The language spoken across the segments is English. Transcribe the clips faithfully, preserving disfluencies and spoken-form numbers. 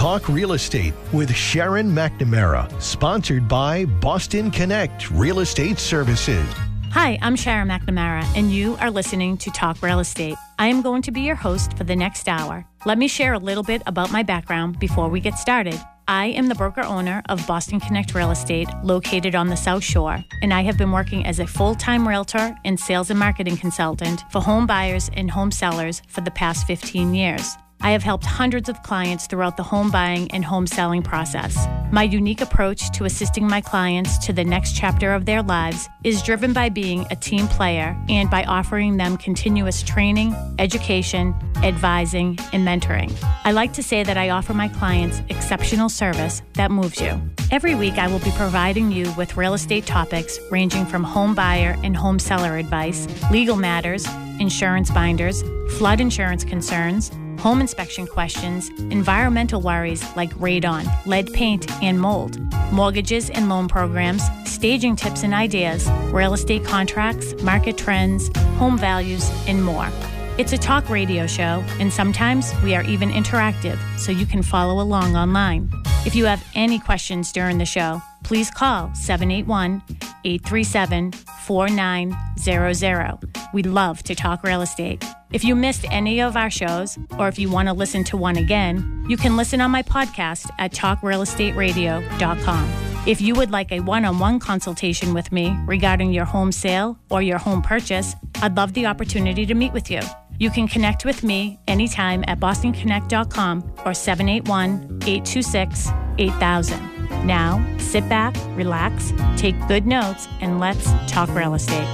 Talk Real Estate with Sharon McNamara, sponsored by Boston Connect Real Estate Services. Hi, I'm Sharon McNamara, and you are listening to Talk Real Estate. I am going to be your host for the next hour. Let me share a little bit about my background before we get started. I am the broker-owner of Boston Connect Real Estate, located on the South Shore, and I have been working as a full-time realtor and sales and marketing consultant for home buyers and home sellers for the past fifteen years. I have helped hundreds of clients throughout the home buying and home selling process. My unique approach to assisting my clients to the next chapter of their lives is driven by being a team player and by offering them continuous training, education, advising, and mentoring. I like to say that I offer my clients exceptional service that moves you. Every week, I will be providing you with real estate topics ranging from home buyer and home seller advice, legal matters, insurance binders, flood insurance concerns, home inspection questions, environmental worries like radon, lead paint, and mold, mortgages and loan programs, staging tips and ideas, real estate contracts, market trends, home values, and more. It's a talk radio show, and sometimes we are even interactive, so you can follow along online. If you have any questions during the show, please call seven eight one, eight three seven, four nine zero zero. We'd love to talk real estate. If you missed any of our shows, or if you want to listen to one again, you can listen on my podcast at talk real estate radio dot com. If you would like a one-on-one consultation with me regarding your home sale or your home purchase, I'd love the opportunity to meet with you. You can connect with me anytime at boston connect dot com or seven eight one, eight two six, eight thousand. Now, sit back, relax, take good notes, and let's talk real estate.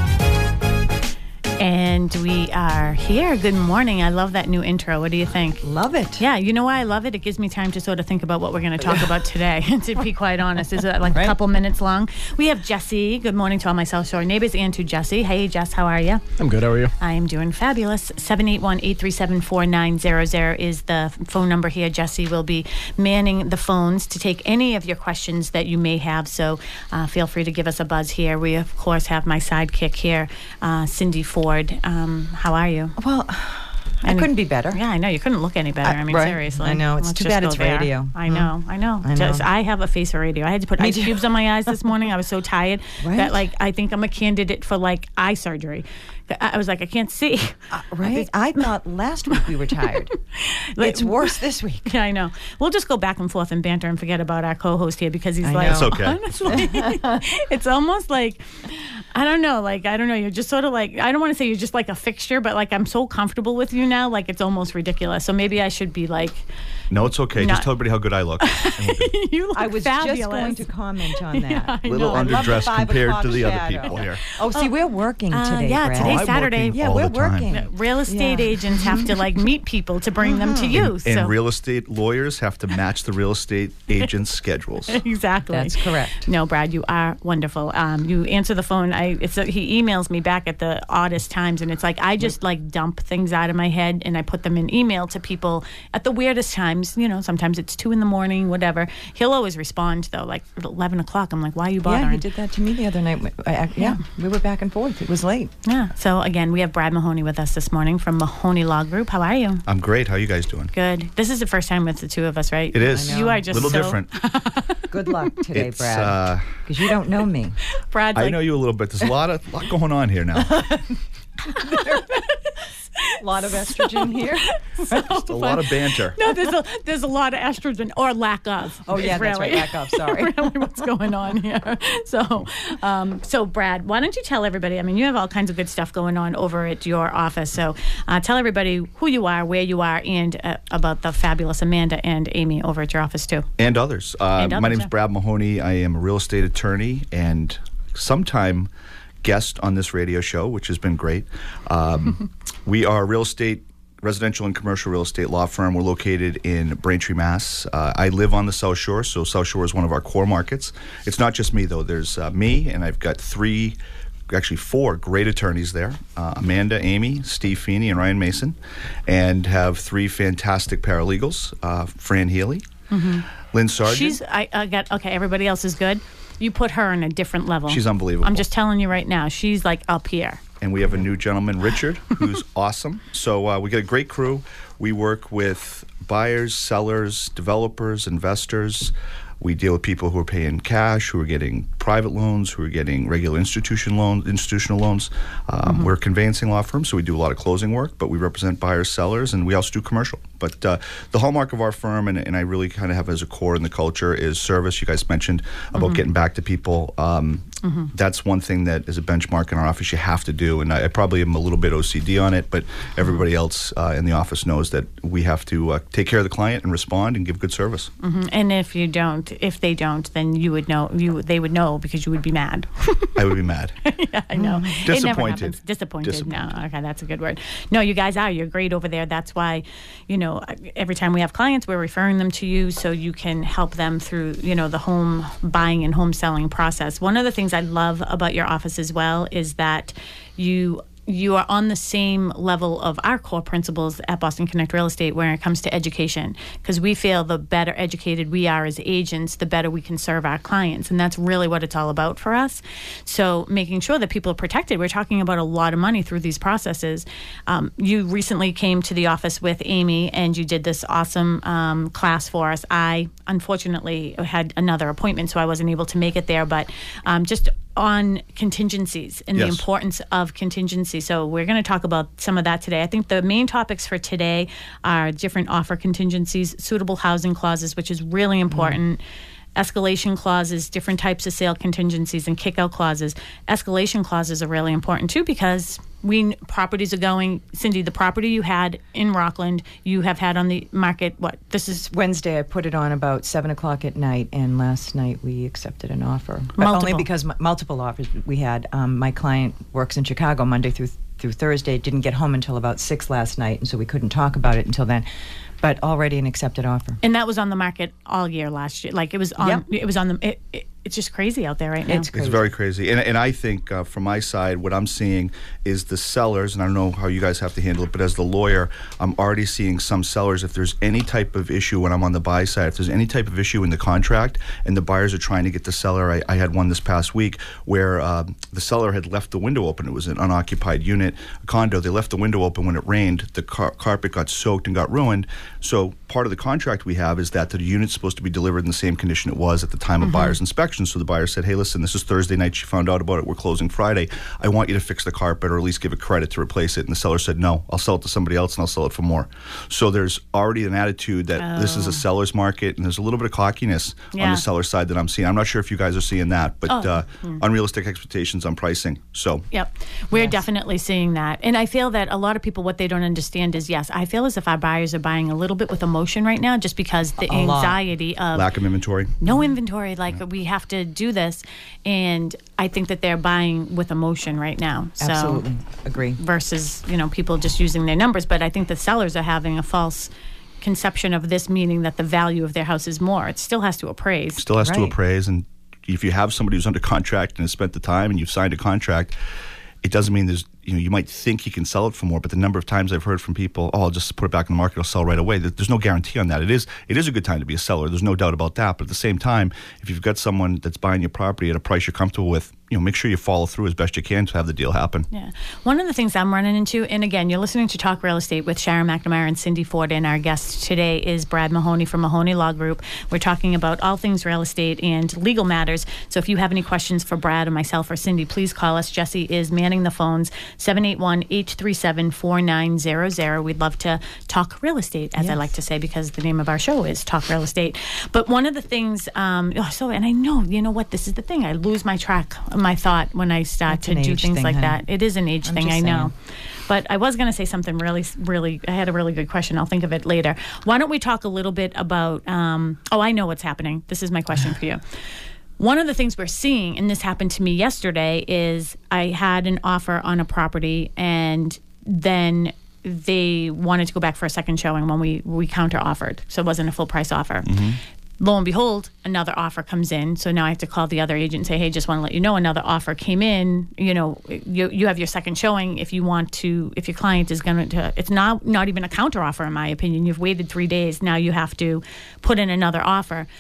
And we are here. Good morning. I love that new intro. What do you think? Love it. Yeah, you know why I love it? It gives me time to sort of think about what we're going to talk about today. To be quite honest, is it like right. a couple minutes long? We have Jesse. Good morning to all my South Shore neighbors and to Jesse. Hey, Jess, how are you? I'm good. How are you? I am doing fabulous. seven eight one, eight three seven, four nine zero zero is the phone number here. Jesse will be manning the phones to take any of your questions that you may have, so uh, feel free to give us a buzz here. We, of course, have my sidekick here, uh, Cindy Ford. Um, how are you? Well, I Any, couldn't be better. Yeah, I know. You couldn't look any better. I, I mean, right. seriously. I know. It's Let's too just bad go it's there. radio. I know. Mm. I know. I know. Just, I have a face for radio. I had to put Me ice too. cubes on my eyes this morning. I was so tired right? that, like, I think I'm a candidate for, like, eye surgery. I was like, I can't see. Uh, right? I thought last week we were tired. Like, it's worse this week. Yeah, I know. We'll just go back and forth and banter and forget about our co-host here because he's I like, know. It's okay. honestly, it's almost like, I don't know, like, I don't know. You're just sort of like, I don't want to say you're just like a fixture, but like I'm so comfortable with you now, like it's almost ridiculous. So maybe I should be like, No, it's okay. Not- Just tell everybody how good I look. you look I was fabulous. just going to comment on that. Yeah, I Little know. I love the underdressed five compared o'clock to the other shadow. people here. Oh, see, we're working Uh, today, yeah, Brad. today's I'm Saturday. working Yeah, all we're the time. working. Real estate Yeah. agents have to like meet people to bring them to you. And so real estate lawyers have to match the real estate agents' schedules. exactly. That's correct. No, Brad, you are wonderful. Um, you answer the phone. I it's a, he emails me back at the oddest times, and it's like I just like dump things out of my head and I put them in email to people at the weirdest times. You know, sometimes it's two in the morning, whatever. He'll always respond though, like at eleven o'clock. I'm like, why are you bothering? Yeah, he did that to me the other night. I, I, yeah, we were back and forth. It was late. Yeah. So again, we have Brad Mahoney with us this morning from Mahoney Law Group. How are you? I'm great. How are you guys doing? Good. This is the first time with the two of us, right? It is. I know. You are A just little so, different. Good luck today, It's, Brad. uh, Because you don't know me. Brad's I like, know you a little bit. There's a lot of lot going on here now. A lot of estrogen here. Just a lot of banter. No, there's a there's a lot of estrogen or lack of. Oh, yeah, is that's really, right. Lack of, sorry. really what's going on here. So, um, so Brad, why don't you tell everybody? I mean, you have all kinds of good stuff going on over at your office. So, uh, tell everybody who you are, where you are, and uh, about the fabulous Amanda and Amy over at your office too. And others. Uh, And others, my name's yeah. Brad Mahoney. I am a real estate attorney and sometime guest on this radio show, which has been great. Um, we are a real estate, residential and commercial real estate law firm. We're located in Braintree, Mass. Uh, I live on the South Shore, so South Shore is one of our core markets. It's not just me, though. There's uh, me, and I've got three, actually four great attorneys there, uh, Amanda, Amy, Steve Feeney, and Ryan Mason, and have three fantastic paralegals, uh, Fran Healy, mm-hmm. Lynn Sargent. She's I, I got okay. Everybody else is good. You put her on a different level. She's unbelievable. I'm just telling you right now. She's like up here. And we have a new gentleman, Richard, who's awesome. So uh, we got a great crew. We work with buyers, sellers, developers, investors. We deal with people who are paying cash, who are getting private loans, who are getting regular institution loans, institutional loans. Um, mm-hmm. We're a conveyancing law firm, so we do a lot of closing work, but we represent buyers, sellers, and we also do commercial. But uh, the hallmark of our firm, and, and I really kind of have as a core in the culture, is service. You guys mentioned about mm-hmm. getting back to people. Um, mm-hmm. That's one thing that is a benchmark in our office you have to do, and I, I probably am a little bit O C D on it, but everybody else uh, in the office knows that we have to uh, take care of the client and respond and give good service. Mm-hmm. And if you don't, if they don't, then you would know. You they would know because you would be mad. I would be mad. Yeah, I know. Disappointed. It never happens. Disappointed. Disappointed. No, okay, that's a good word. No, you guys are. You're great over there. That's why, you know, every time we have clients, we're referring them to you so you can help them through, you know, the home buying and home selling process. One of the things I love about your office as well is that you. You are on the same level of our core principles at Boston Connect Real Estate when it comes to education, because we feel the better educated we are as agents, the better we can serve our clients. And that's really what it's all about for us. So making sure that people are protected. We're talking about a lot of money through these processes. Um, you recently came to the office with Amy and you did this awesome um, class for us. I, unfortunately, had another appointment, so I wasn't able to make it there, but um, just on contingencies and yes. the importance of contingency. So we're going to talk about some of that today. I think the main topics for today are different offer contingencies, suitable housing clauses, which is really important, mm. escalation clauses, different types of sale contingencies, and kick-out clauses. Escalation clauses are really important too because we properties are going. Cindy, the property you had in Rockland, you have had on the market, what? This is Wednesday. I put it on about seven o'clock at night, and last night we accepted an offer. But multiple. only because m- multiple offers we had. Um, my client works in Chicago Monday through through Thursday, didn't get home until about six last night, and so we couldn't talk about it until then. But already an accepted offer. And that was on the market all year last year. Like it was on. Yep. It was on the. It, it, it's just crazy out there right now. It's crazy. It's very crazy. And and I think uh, from my side, what I'm seeing is the sellers, and I don't know how you guys have to handle it, but as the lawyer, I'm already seeing some sellers, if there's any type of issue when I'm on the buy side, if there's any type of issue in the contract and the buyers are trying to get the seller, I, I had one this past week where uh, the seller had left the window open. It was an unoccupied unit, a condo. They left the window open when it rained. The car- carpet got soaked and got ruined. So part of the contract we have is that the unit's supposed to be delivered in the same condition it was at the time of mm-hmm. buyer's inspection. So the buyer said, hey, listen, this is Thursday night. She found out about it. We're closing Friday. I want you to fix the carpet or at least give it credit to replace it. And the seller said, no, I'll sell it to somebody else and I'll sell it for more. So there's already an attitude that oh. this is a seller's market, and there's a little bit of cockiness yeah. on the seller side that I'm seeing. I'm not sure if you guys are seeing that, but oh. uh, mm. unrealistic expectations on pricing. So Yep. We're yes. definitely seeing that. And I feel that a lot of people, what they don't understand is, yes, I feel as if our buyers are buying a little bit with emotion right now just because the a anxiety lot. of lack of inventory. No inventory. Like yeah. we have to do this. And I think that they're buying with emotion right now. So, absolutely. Agree. Versus, you know, people just using their numbers. But I think the sellers are having a false conception of this, meaning that the value of their house is more. It still has to appraise. Still has right. to appraise. And if you have somebody who's under contract and has spent the time and you've signed a contract, it doesn't mean there's, you know, you might think you can sell it for more, but the number of times I've heard from people, oh, I'll just put it back in the market, I'll sell right away. There's no guarantee on that. It is it is a good time to be a seller. There's no doubt about that. But at the same time, if you've got someone that's buying your property at a price you're comfortable with, you know, make sure you follow through as best you can to have the deal happen. Yeah. One of the things I'm running into, and again, you're listening to Talk Real Estate with Sharon McNamara and Cindy Ford, and our guest today is Brad Mahoney from Mahoney Law Group. We're talking about all things real estate and legal matters. So if you have any questions for Brad or myself or Cindy, please call us. Jesse is manning the phones, seven eight one, eight three seven, four nine zero zero. We'd love to talk real estate, as yes. I like to say, because the name of our show is Talk Real Estate. But one of the things, um, oh, so, and I know, you know what, this is the thing. I lose my track, my thought when I start That's to do things thing, like honey. that. It is an age I'm thing, I know. saying. But I was going to say something really, really, I had a really good question. I'll think of it later. Why don't we talk a little bit about, um, oh, I know what's happening. This is my question for you. One of the things we're seeing, and this happened to me yesterday, is I had an offer on a property and then they wanted to go back for a second showing when we, we counter offered. So it wasn't a full price offer. Mm-hmm. Lo and behold, another offer comes in. So now I have to call the other agent and say, hey, just want to let you know another offer came in. You know, you you have your second showing. If you want to, if your client is going to, it's not, not even a counter offer, in my opinion. You've waited three days. Now you have to put in another offer.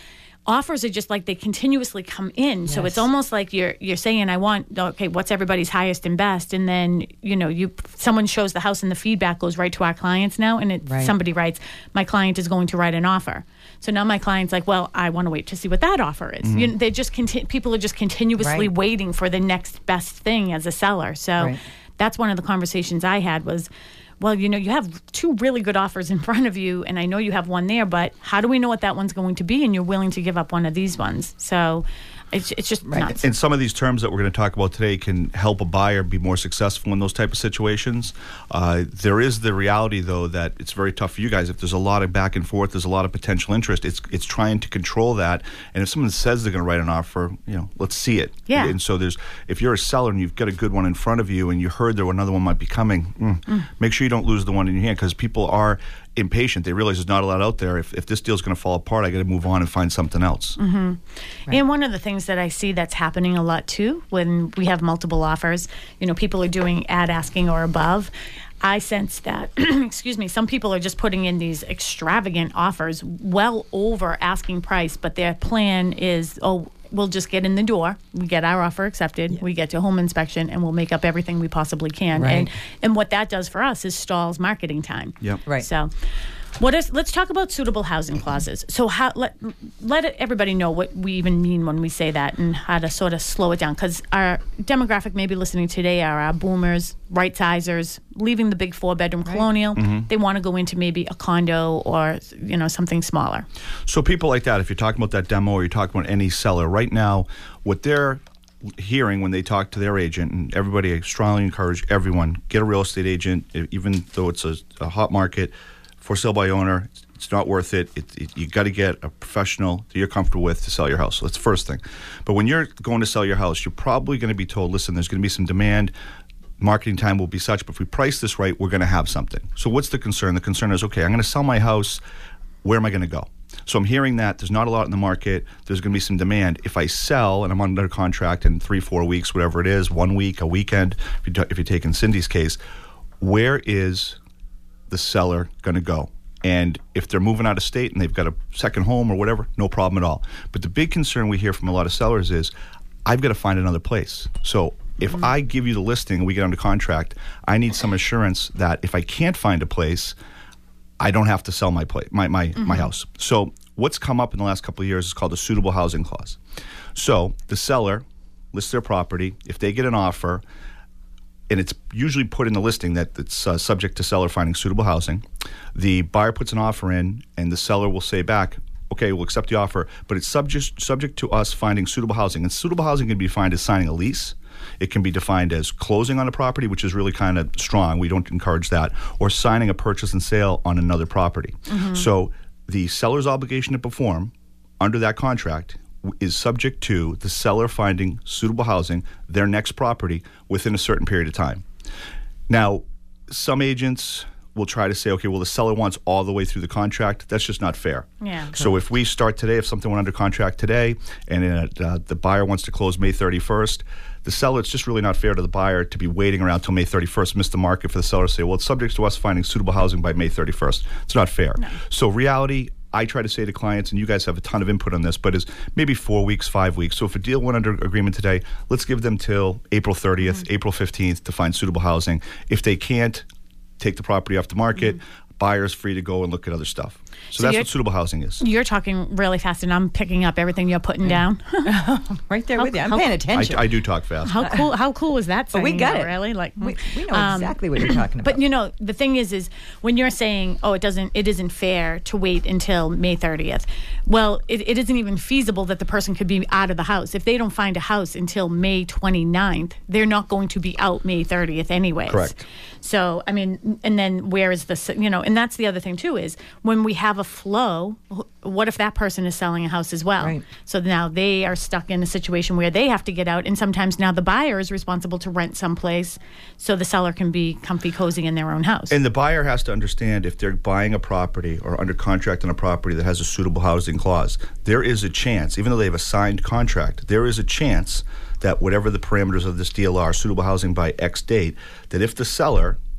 offers are just like they continuously come in. Yes. So it's almost like you're you're saying, I want, okay, what's everybody's highest and best? And then, you know, you someone shows the house and the feedback goes right to our clients now. And it, Right. somebody writes, my client is going to write an offer. So now my client's like, well, I want to wait to see what that offer is. Mm-hmm. You know, they just conti- people are just continuously Right. waiting for the next best thing as a seller. So Right. that's one of the conversations I had was, well, you know, you have two really good offers in front of you, and I know you have one there, but how do we know what that one's going to be? And you're willing to give up one of these ones. So it's, it's just nuts. And some of these terms that we're going to talk about today can help a buyer be more successful in those type of situations. Uh, there is the reality, though, that it's very tough for you guys. If there's a lot of back and forth, there's a lot of potential interest. It's it's trying to control that. And if someone says they're going to write an offer, you know, let's see it. Yeah. And so there's, if you're a seller and you've got a good one in front of you, and you heard there another one might be coming, mm, mm. make sure you don't lose the one in your hand, because people are impatient. They realize there's not a lot out there. If, if this deal's going to fall apart, I got to move on and find something else. Mm-hmm. Right. And one of the things that I see that's happening a lot too, when we have multiple offers, you know, people are doing ad asking or above. I sense that, excuse me, some people are just putting in these extravagant offers well over asking price, but their plan is, oh, we'll just get in the door, we get our offer accepted, yeah. we get to home inspection, and we'll make up everything we possibly can. Right. And and what that does for us is stalls marketing time. Yep. Right. So what is, let's talk about suitable housing clauses. So how, let let everybody know what we even mean when we say that, and how to sort of slow it down, because our demographic maybe listening today are our boomers, right-sizers, leaving the big four-bedroom right. colonial. Mm-hmm. They want to go into maybe a condo or, you know, something smaller. So people like that, if you're talking about that demo or you're talking about any seller, right now, what they're hearing when they talk to their agent, and everybody, I strongly encourage everyone, get a real estate agent, even though it's a, a hot market, for sale by owner, it's not worth it. it, it you got to get a professional that you're comfortable with to sell your house. So that's the first thing. But when you're going to sell your house, you're probably going to be told, listen, there's going to be some demand. Marketing time will be such, but if we price this right, we're going to have something. So what's the concern? The concern is, okay, I'm going to sell my house. Where am I going to go? So I'm hearing that there's not a lot in the market. There's going to be some demand. If I sell and I'm under contract in three, four weeks, whatever it is, one week, a weekend, if, you t- if you're taking Cindy's case, where is the seller going to go? And if they're moving out of state and they've got a second home or whatever, no problem at all. But the big concern we hear from a lot of sellers is, I've got to find another place. So if mm-hmm. I give you the listing and we get under contract, I need some assurance that if I can't find a place, I don't have to sell my place, my my, mm-hmm. my house. So what's come up in the last couple of years is called the suitable housing clause. So the seller lists their property. If they get an offer, and it's usually put in the listing that it's uh, subject to seller finding suitable housing, the buyer puts an offer in, and the seller will say back, okay, we'll accept the offer, but it's subject subject to us finding suitable housing. And suitable housing can be defined as signing a lease. It can be defined as closing on a property, which is really kind of strong. We don't encourage that. Or signing a purchase and sale on another property. Mm-hmm. So the seller's obligation to perform under that contract is subject to the seller finding suitable housing, their next property, within a certain period of time. Now, some agents will try to say, okay, well, the seller wants all the way through the contract. That's just not fair. Yeah. So if we start today, if something went under contract today, and it, uh, the buyer wants to close May thirty-first, the seller, it's just really not fair to the buyer to be waiting around till May thirty-first, miss the market for the seller to say, well, it's subject to us finding suitable housing by May thirty-first. It's not fair. No. So reality, I try to say to clients, and you guys have a ton of input on this, but is maybe four weeks, five weeks. So if a deal went under agreement today, let's give them till April thirtieth, mm-hmm. April fifteenth to find suitable housing. If they can't, take the property off the market. Mm-hmm. Buyer's free to go and look at other stuff. So, so that's what suitable housing is. You're talking really fast, and I'm picking up everything you're putting yeah. down. Right there how, with you. I'm how, paying attention. I, I do talk fast. How cool How cool was that? But we got out, it. Really? Like we, we know um, exactly what you're talking about. But you know, the thing is, is when you're saying, oh, it doesn't, it isn't fair to wait until May thirtieth. Well, it, it isn't even feasible that the person could be out of the house. If they don't find a house until May twenty-ninth, they're not going to be out May thirtieth anyways. Correct. So, I mean, and then where is the, you know, and that's the other thing too, is when we have a flow, what if that person is selling a house as well? Right. So now they are stuck in a situation where they have to get out, and sometimes now the buyer is responsible to rent someplace so the seller can be comfy, cozy in their own house. And the buyer has to understand, if they're buying a property or under contract on a property that has a suitable housing clause, there is a chance, even though they have a signed contract, there is a chance that whatever the parameters of this deal are, suitable housing by X date, that if the seller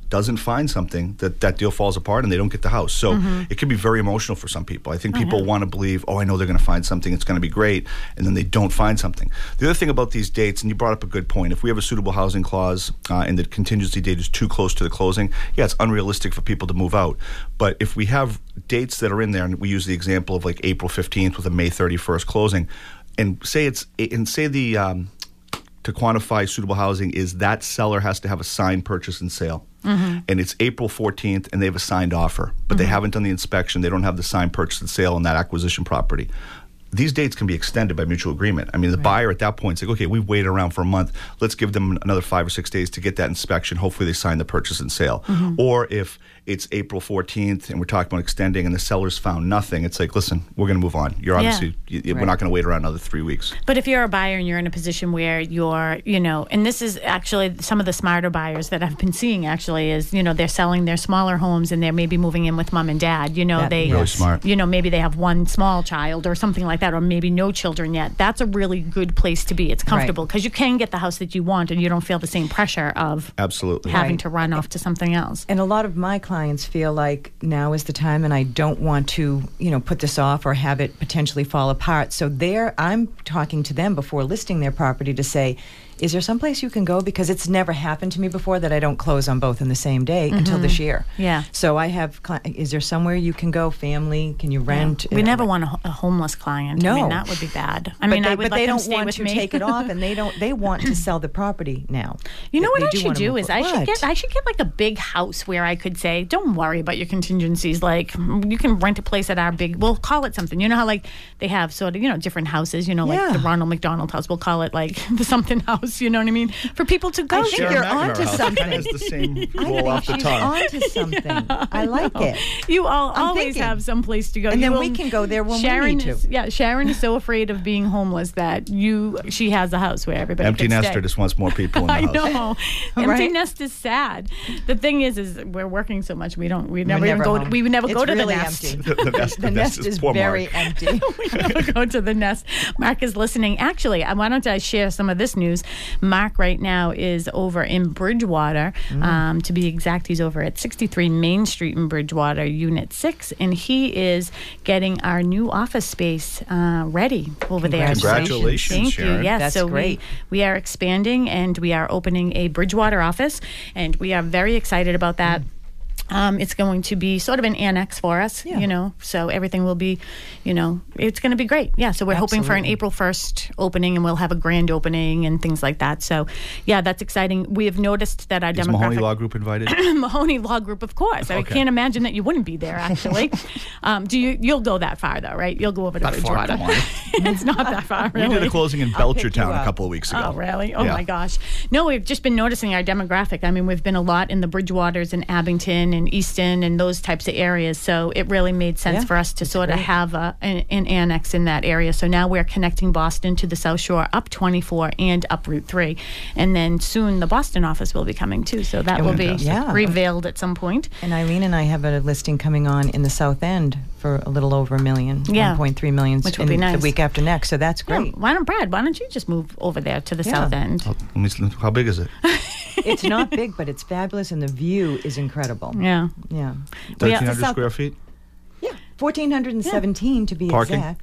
doesn't find something, that that deal falls apart and they don't get the house. So mm-hmm. it can be very emotional for some people. I think people mm-hmm. want to believe, oh, I know they're going to find something, it's going to be great, and then they don't find something. The other thing about these dates, and you brought up a good point, if we have a suitable housing clause uh, and the contingency date is too close to the closing, yeah, it's unrealistic for people to move out. But if we have dates that are in there, and we use the example of like April fifteenth with a May thirty-first closing, and say it's and say the um, to quantify suitable housing is that seller has to have a signed purchase and sale. Mm-hmm. And it's April fourteenth, and they have a signed offer, but mm-hmm. they haven't done the inspection. They don't have the signed purchase and sale on that acquisition property. These dates can be extended by mutual agreement. I mean, the right. buyer at that point is like, okay, we've waited around for a month. Let's give them another five or six days to get that inspection. Hopefully they sign the purchase and sale. Mm-hmm. Or if it's April fourteenth and we're talking about extending and the seller's found nothing, it's like, listen, we're going to move on. You're obviously, yeah. you, right. we're not going to wait around another three weeks. But if you're a buyer and you're in a position where you're, you know, and this is actually some of the smarter buyers that I've been seeing actually is, you know, they're selling their smaller homes and they're maybe moving in with mom and dad. You know, that, they, really smart. You know, maybe they have one small child or something like that, or maybe no children yet. That's a really good place to be. It's comfortable because right. you can get the house that you want and you don't feel the same pressure of absolutely having right. to run off to something else. And a lot of my clients feel like now is the time and I don't want to, you know, put this off or have it potentially fall apart. So there, I'm talking to them before listing their property to say, is there someplace you can go? Because it's never happened to me before that I don't close on both in the same day mm-hmm. until this year. Yeah. So I have, is there somewhere you can go, family? Can you rent? Yeah. We uh, never want a, a homeless client. No. I mean, that would be bad. I but mean, they, I would but let they them don't stay want with to me. take it off, and they don't. They want to sell the property now. You know they, what they I should do is I what? should get I should get like a big house where I could say, don't worry about your contingencies. Like you can rent a place at our big. We'll call it something. You know how like they have sort of you know different houses. You know like yeah. the Ronald McDonald House. We'll call it like the something house. You know what I mean? For people to go. I think there. you're onto something. Kind of has the same roll off the she's tongue. onto something. Yeah, I like know. it. You all I'm always thinking. have some place to go. And you then will, we can go there when Sharon we need to. Is, yeah, Sharon is so afraid of being homeless that you she has a house where everybody Empty can nester stay. just wants more people in the I house. know. Empty Right? nest is sad. The thing is, is we're working so much we don't we never We're even never go. home. We would never It's go to really the nest. empty. The, the nest, The, the nest, nest is poor very Mark. empty. We never go to the nest. Mark is listening. Actually, why don't I share some of this news? Mark right now is over in Bridgewater. Mm. Um, to be exact, he's over at sixty-three Main Street in Bridgewater, Unit six, and he is getting our new office space uh, ready over there. Congratulations, Thank Sharon. you. Yes, That's so great. We, we are expanding and we are opening a Bridgewater office, and we are very excited about that. Mm. Um, it's going to be sort of an annex for us, Yeah. you know, so everything will be, you know, it's going to be great. Yeah, so we're Absolutely. hoping for an April first opening, and we'll have a grand opening and things like that. So, yeah, that's exciting. We have noticed that our Is demographic... Mahoney Law Group invited? Mahoney Law Group, of course. I Okay. can't imagine that you wouldn't be there, actually. um, do you, you'll go that far, though, right? You'll go over to Not far, Bridgewater. come on. It's not that far, really. We did a closing in I'll pick you Belchertown a up. couple of weeks ago. Oh, really? Oh, Yeah. my gosh. No, we've just been noticing our demographic. I mean, we've been a lot in the Bridgewaters and Abington and Easton and those types of areas. So it really made sense Yeah, for us to sort of great. have a, an, an annex in that area. So now we're connecting Boston to the South Shore, up twenty-four and up Route three. And then soon the Boston office will be coming, too. So that will be Yeah. revealed at some point. And Eileen and I have a listing coming on in the South End for a little over a million, Yeah. one point three million, Which will in be nice. the week after next. So that's Yeah, great. why don't, Brad, why don't you just move over there to the Yeah. South End? Oh, let me see, how big is it? It's not big, but it's fabulous, and the view is incredible. Yeah. Yeah. thirteen hundred South- square feet? Yeah, fourteen seventeen to be Parking? exact.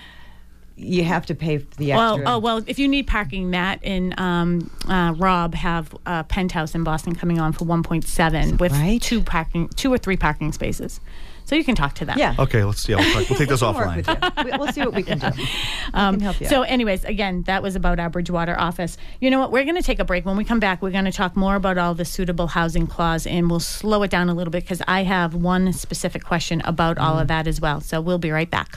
You have to pay for the Well, extra. oh well, if you need parking, Matt and um, uh, Rob have a penthouse in Boston coming on for one point seven with right? two parking, two or three parking spaces. So you can talk to them. Yeah. Okay, let's see. We'll, talk, we'll take this We'll work offline. with you. We- We'll see what we can do. Um, we can help you so, out. anyways, again, that was about our Bridgewater office. You know what? We're going to take a break. When we come back, we're going to talk more about all the suitable housing clause, and we'll slow it down a little bit because I have one specific question about Mm. all of that as well. So we'll be right back.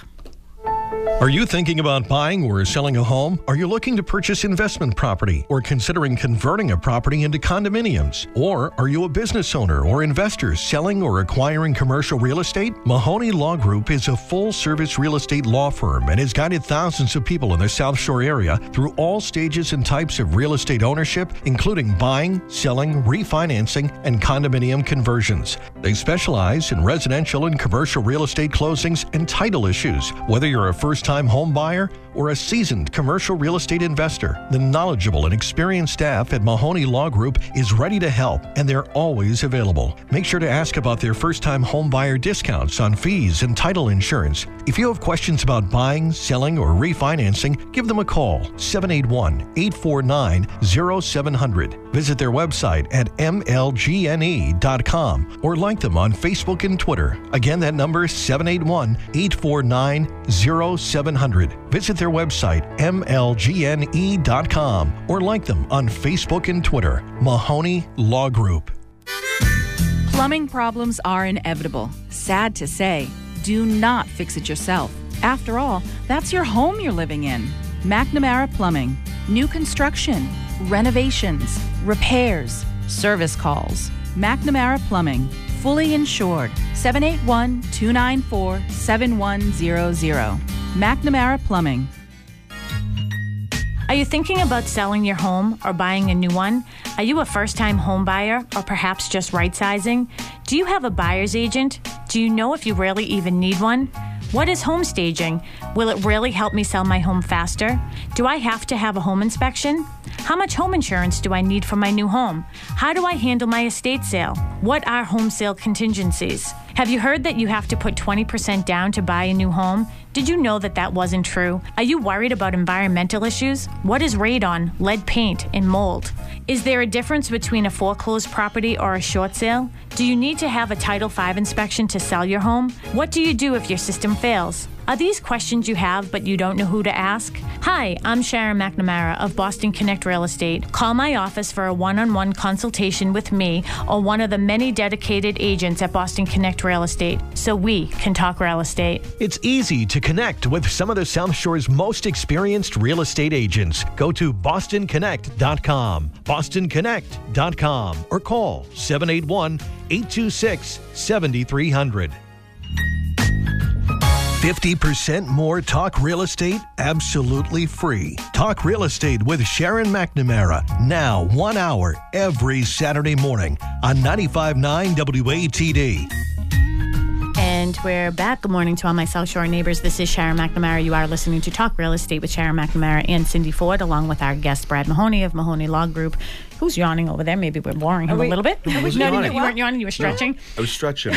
Are you thinking about buying or selling a home? Are you looking to purchase investment property or considering converting a property into condominiums? Or are you a business owner or investor selling or acquiring commercial real estate? Mahoney Law Group is a full-service real estate law firm and has guided thousands of people in the South Shore area through all stages and types of real estate ownership, including buying, selling, refinancing, and condominium conversions. They specialize in residential and commercial real estate closings and title issues. Whether you're a first-time home buyer or a seasoned commercial real estate investor, the knowledgeable and experienced staff at Mahoney Law Group is ready to help, and they're always available. Make sure to ask about their first-time home buyer discounts on fees and title insurance. If you have questions about buying, selling, or refinancing, give them a call, seven eight one, eight four nine, zero seven zero zero. Visit their website at m l g n e dot com or like them on Facebook and Twitter. Again, that number is seven eight one, eight four nine, zero seven zero zero. Visit their website, m l g n e dot com, or like them on Facebook and Twitter. Mahoney Law Group. Plumbing problems are inevitable. Sad to say, do not fix it yourself. After all, that's your home you're living in. McNamara Plumbing. New construction, renovations, repairs, service calls. McNamara Plumbing. Fully insured. seven eight one, two nine four, seven one zero zero. McNamara Plumbing. Are you thinking about selling your home or buying a new one? Are you a first-time home buyer or perhaps just right-sizing? Do you have a buyer's agent? Do you know if you really even need one? What is home staging? Will it really help me sell my home faster? Do I have to have a home inspection? How much home insurance do I need for my new home? How do I handle my estate sale? What are home sale contingencies? Have you heard that you have to put twenty percent down to buy a new home? Did you know that that wasn't true? Are you worried about environmental issues? What is radon, lead paint, and mold? Is there a difference between a foreclosed property or a short sale? Do you need to have a Title five inspection to sell your home? What do you do if your system fails? Are these questions you have but you don't know who to ask? Hi, I'm Sharon McNamara of Boston Connect Real Estate. Call my office for a one-on-one consultation with me or one of the many dedicated agents at Boston Connect Real Estate so we can talk real estate. It's easy to connect with some of the South Shore's most experienced real estate agents. Go to boston connect dot com, boston connect dot com, or call seven eight one, eight two six, seven three zero zero. fifty percent more Talk Real Estate absolutely free. Talk Real Estate with Sharon McNamara. Now, one hour every Saturday morning on ninety-five point nine W A T D. And we're back. Good morning to all my South Shore neighbors. This is Sharon McNamara. You are listening to Talk Real Estate with Sharon McNamara and Cindy Ford, along with our guest, Brad Mahoney of Mahoney Law Group. Who's yawning over there? Maybe we're boring him we, a little bit. I was no, yawning. you weren't yawning. You were stretching. No, I was stretching.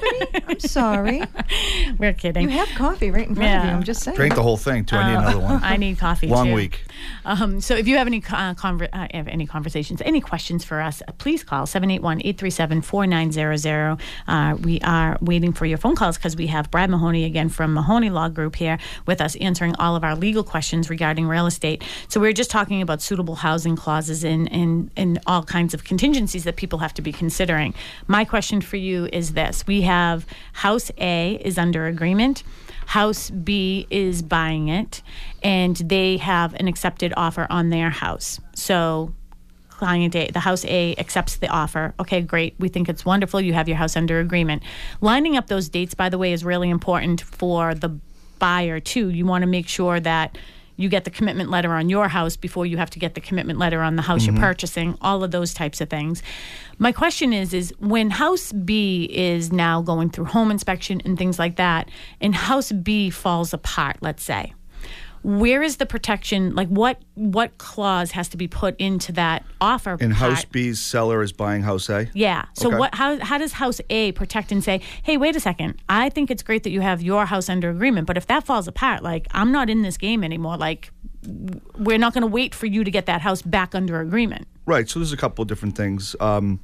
I'm sorry. We're kidding. You have coffee right in front Yeah. of you. I'm just saying. Drank the whole thing, too. I need Uh, another one. I need coffee, Long too. week. Um, so if you have any uh, conver- uh, have any conversations, any questions for us, uh, please call seven eight one, eight three seven, four nine zero zero. Uh, we are waiting for your phone calls because we have Brad Mahoney again from Mahoney Law Group here with us answering all of our legal questions regarding real estate. So we we're just talking about suitable housing clauses and, and, and all kinds of contingencies that people have to be considering. My question for you is this. We have House A is under agreement. House B is buying it, and they have an accepted offer on their house. So client A, the House A accepts the offer. Okay, great. We think it's wonderful. You have your house under agreement. Lining up those dates, by the way, is really important for the buyer, too. You want to make sure that you get the commitment letter on your house before you have to get the commitment letter on the house mm-hmm. you're purchasing, all of those types of things. My question is, is when House B is now going through home inspection and things like that, and House B falls apart, let's say, where is the protection? Like what what clause has to be put into that offer? And part? House B's seller is buying House A? Yeah. So Okay. what? How how does House A protect and say, hey, wait a second, I think it's great that you have your house under agreement, but if that falls apart, like I'm not in this game anymore. Like we're not going to wait for you to get that house back under agreement. Right. So there's a couple of different things. Um,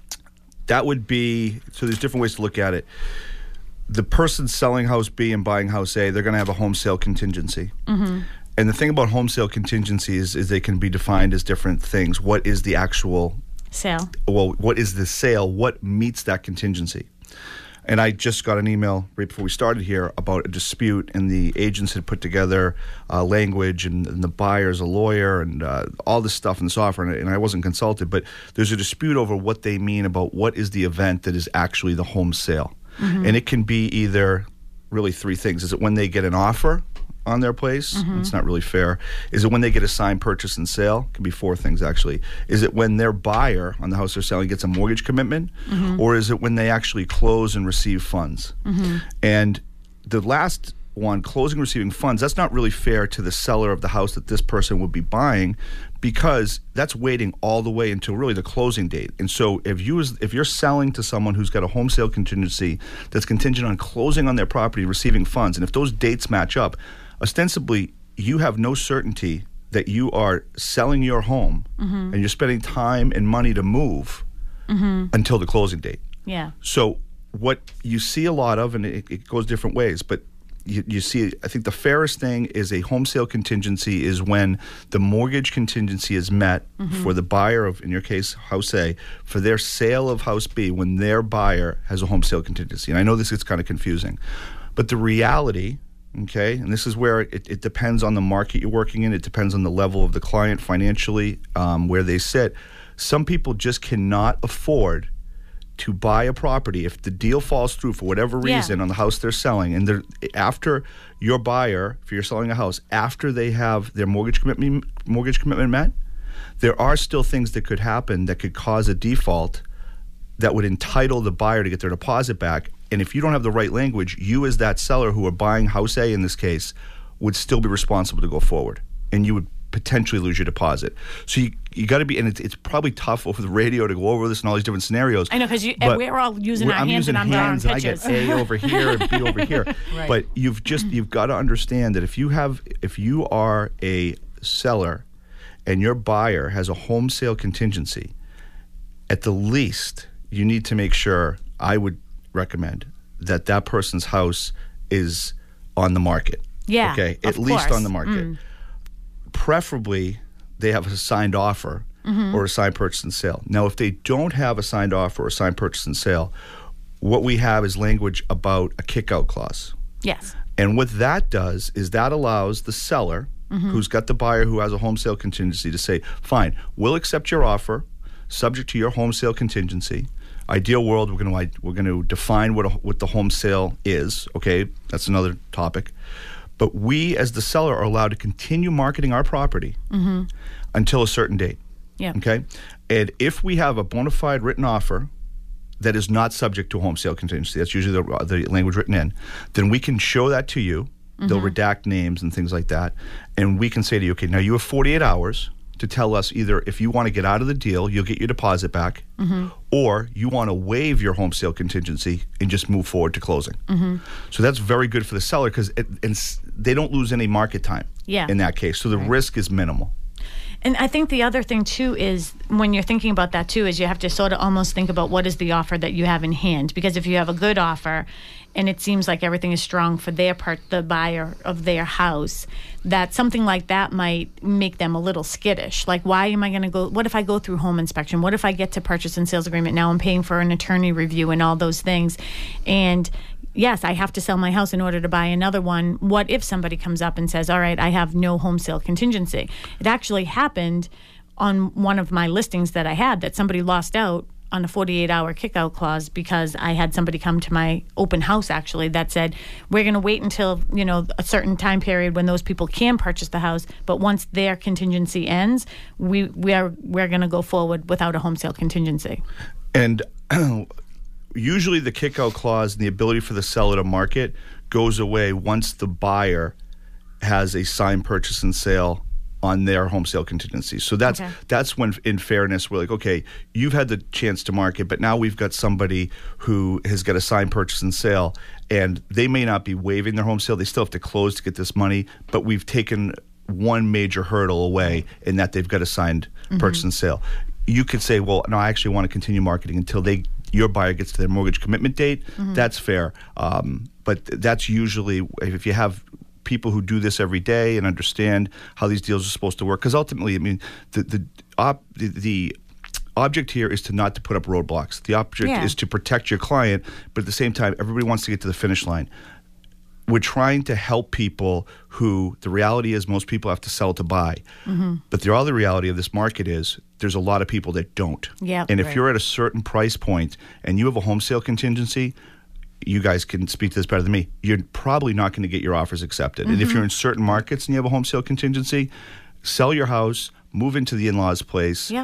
that would be, so there's different ways to look at it. The person selling House B and buying House A, they're going to have a home sale contingency. Mm-hmm. And the thing about home sale contingencies is they can be defined as different things. What is the actual Sale. Well, what is the sale? What meets that contingency? And I just got an email right before we started here about a dispute, and the agents had put together uh, language, and, and the buyer's a lawyer, and uh, all this stuff in the software, and, and I wasn't consulted, but there's a dispute over what they mean about what is the event that is actually the home sale. Mm-hmm. And it can be either really three things. Is it when they get an offer on their place? Mm-hmm. It's not really fair. Is it when they get a signed purchase and sale? It can be four things, actually. Is it when their buyer on the house they're selling gets a mortgage commitment? Mm-hmm. Or is it when they actually close and receive funds? Mm-hmm. And the last on closing receiving funds, that's not really fair to the seller of the house that this person would be buying, because that's waiting all the way until really the closing date. And so if you was, if you're selling to someone who's got a home sale contingency that's contingent on closing on their property, receiving funds, and if those dates match up, ostensibly you have no certainty that you are selling your home mm-hmm. and you're spending time and money to move mm-hmm. until the closing date. Yeah. So what you see a lot of, and it, it goes different ways, but you, you see, I think the fairest thing is a home sale contingency is when the mortgage contingency is met mm-hmm. for the buyer of, in your case, House A, for their sale of House B, when their buyer has a home sale contingency. And I know this gets kind of confusing, but the reality, okay, and this is where it, it depends on the market you're working in, it depends on the level of the client financially, um, where they sit. Some people just cannot afford to buy a property if the deal falls through for whatever reason yeah. on the house they're selling, and they're, after your buyer, if you're selling a house, after they have their mortgage commitment mortgage commitment met, there are still things that could happen that could cause a default that would entitle the buyer to get their deposit back. And if you don't have the right language, you as that seller who are buying House A in this case would still be responsible to go forward, and you would potentially lose your deposit. So you you got to be, and it's, it's probably tough over the radio to go over this and all these different scenarios. I know, because we're all using our I'm hands using and I'm drawing hands, and pictures. I get A over here and B over here. Right. But you've just you've got to understand that if you have if you are a seller and your buyer has a home sale contingency, at the least you need to make sure, I would recommend, that that person's house is on the market. Yeah, okay, at of least course. on the market. Mm. Preferably, they have a signed offer mm-hmm. or a signed purchase and sale. Now, if they don't have a signed offer or a signed purchase and sale, what we have is language about a kick-out clause. Yes. And what that does is that allows the seller, mm-hmm. who's got the buyer who has a home sale contingency, to say, fine, we'll accept your offer subject to your home sale contingency. Ideal world, we're going to we're going to define what a, what the home sale is. Okay, that's another topic. But we, as the seller, are allowed to continue marketing our property mm-hmm. until a certain date. Yeah. Okay? And if we have a bona fide written offer that is not subject to a home sale contingency, that's usually the, the language written in, then we can show that to you. Mm-hmm. They'll redact names and things like that. And we can say to you, okay, now you have forty-eight hours to tell us either if you want to get out of the deal, you'll get your deposit back, mm-hmm. or you want to waive your home sale contingency and just move forward to closing. Mm-hmm. So that's very good for the seller, because they don't lose any market time yeah. in that case. So the right. risk is minimal. And I think the other thing, too, is when you're thinking about that, too, is you have to sort of almost think about what is the offer that you have in hand. Because if you have a good offer and it seems like everything is strong for their part, the buyer of their house, that something like that might make them a little skittish. Like, why am I going to go? What if I go through home inspection? What if I get to purchase and sales agreement? Now I'm paying for an attorney review and all those things. And yes, I have to sell my house in order to buy another one. What if somebody comes up and says, all right, I have no home sale contingency? It actually happened on one of my listings that I had, that somebody lost out on a forty-eight hour kick-out clause because I had somebody come to my open house, actually, that said, we're going to wait until, you know, a certain time period when those people can purchase the house, but once their contingency ends, we, we are, we're going to go forward without a home sale contingency. And usually the kick-out clause and the ability for the seller to market goes away once the buyer has a signed purchase and sale on their home sale contingency. So that's okay. that's when, in fairness, we're like, okay, you've had the chance to market, but now we've got somebody who has got a signed purchase and sale, and they may not be waiving their home sale. They still have to close to get this money, but we've taken one major hurdle away in that they've got a signed mm-hmm. purchase and sale. You could say, well, no, I actually want to continue marketing until they your buyer gets to their mortgage commitment date. Mm-hmm. That's fair. Um, but that's usually, if you have people who do this every day and understand how these deals are supposed to work, because ultimately, I mean, the the, op, the the object here is to not to put up roadblocks. The object yeah. is to protect your client, but at the same time, everybody wants to get to the finish line. We're trying to help people who, the reality is most people have to sell to buy. Mm-hmm. But the other reality of this market is there's a lot of people that don't. Yep, and if right. you're at a certain price point and you have a home sale contingency, you guys can speak to this better than me, you're probably not going to get your offers accepted. Mm-hmm. And if you're in certain markets and you have a home sale contingency, sell your house, move into the in-laws place. Yep.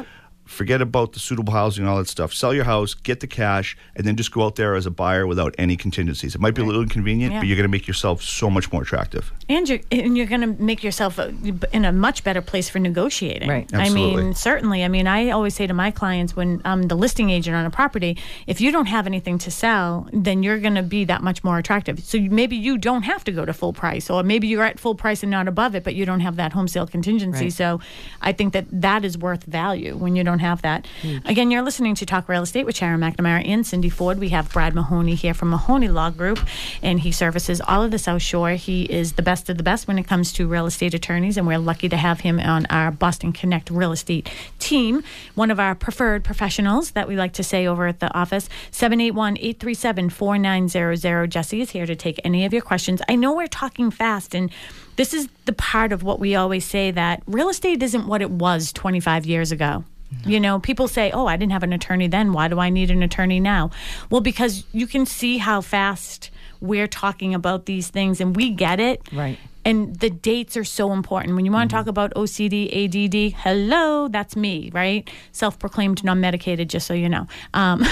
Forget about the suitable housing and all that stuff. Sell your house, get the cash, and then just go out there as a buyer without any contingencies. It might be right. a little inconvenient, yeah. but you're going to make yourself so much more attractive. And you're, and you're going to make yourself in a much better place for negotiating. Right. Absolutely. I mean, certainly. I mean, I always say to my clients when I'm the listing agent on a property, if you don't have anything to sell, then you're going to be that much more attractive. So maybe you don't have to go to full price, or maybe you're at full price and not above it, but you don't have that home sale contingency. Right. So I think that that is worth value when you don't have that. Mm. Again, you're listening to Talk Real Estate with Sharon McNamara and Cindy Ford. We have Brad Mahoney here from Mahoney Law Group, and he services all of the South Shore. He is the best of the best when it comes to real estate attorneys, and we're lucky to have him on our Boston Connect real estate team, one of our preferred professionals that we like to say over at the office. seven eight one, eight three seven, four nine zero zero. Jesse is here to take any of your questions. I know we're talking fast, and this is the part of what we always say, that real estate isn't what it was twenty-five years ago. You know, people say, oh, I didn't have an attorney then. Why do I need an attorney now? Well, because you can see how fast we're talking about these things, and we get it. Right. And the dates are so important. When you want to talk about O C D, A D D, hello, that's me, right? Self-proclaimed non-medicated, just so you know. Um,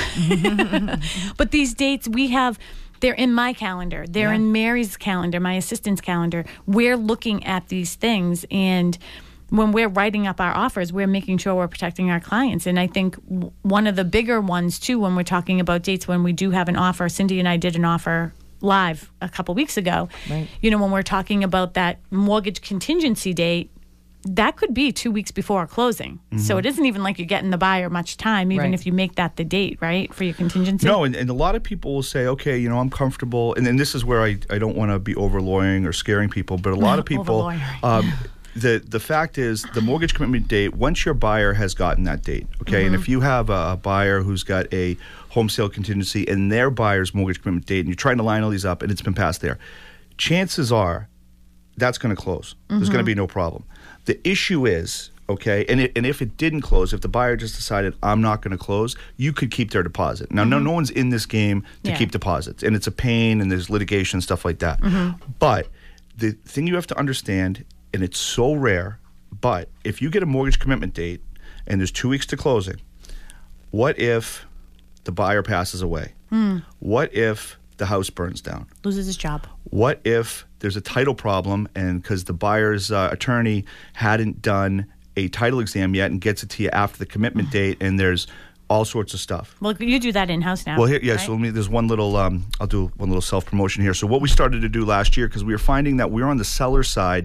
but these dates we have, they're in my calendar. They're yeah. in Mary's calendar, my assistant's calendar. We're looking at these things, and when we're writing up our offers, we're making sure we're protecting our clients. And I think one of the bigger ones, too, when we're talking about dates, when we do have an offer, Cindy and I did an offer live a couple weeks ago. Right. You know, when we're talking about that mortgage contingency date, that could be two weeks before closing. Mm-hmm. So it isn't even like you're getting the buyer much time, even right. if you make that the date, right, for your contingency. No, and, and a lot of people will say, okay, you know, I'm comfortable. And then this is where I, I don't want to be over-lawyering or scaring people, but a lot of people... um, The the fact is, the mortgage commitment date, once your buyer has gotten that date, okay, mm-hmm. and if you have a, a buyer who's got a home sale contingency and their buyer's mortgage commitment date, and you're trying to line all these up and it's been passed there, chances are that's going to close. Mm-hmm. There's going to be no problem. The issue is, okay, and it, and if it didn't close, if the buyer just decided, I'm not going to close, you could keep their deposit. Now, mm-hmm. no, no one's in this game to yeah. keep deposits, and it's a pain, and there's litigation and stuff like that. Mm-hmm. But the thing you have to understand, and it's so rare, but if you get a mortgage commitment date and there's two weeks to closing, what if the buyer passes away? Mm. What if the house burns down? Loses his job. What if there's a title problem, and because the buyer's uh, attorney hadn't done a title exam yet and gets it to you after the commitment mm. date, and there's all sorts of stuff. Well, you do that in-house now. Well, here, yeah, right? so let me, there's one little, um, I'll do one little self-promotion here. So what we started to do last year, because we were finding that we were on the seller side,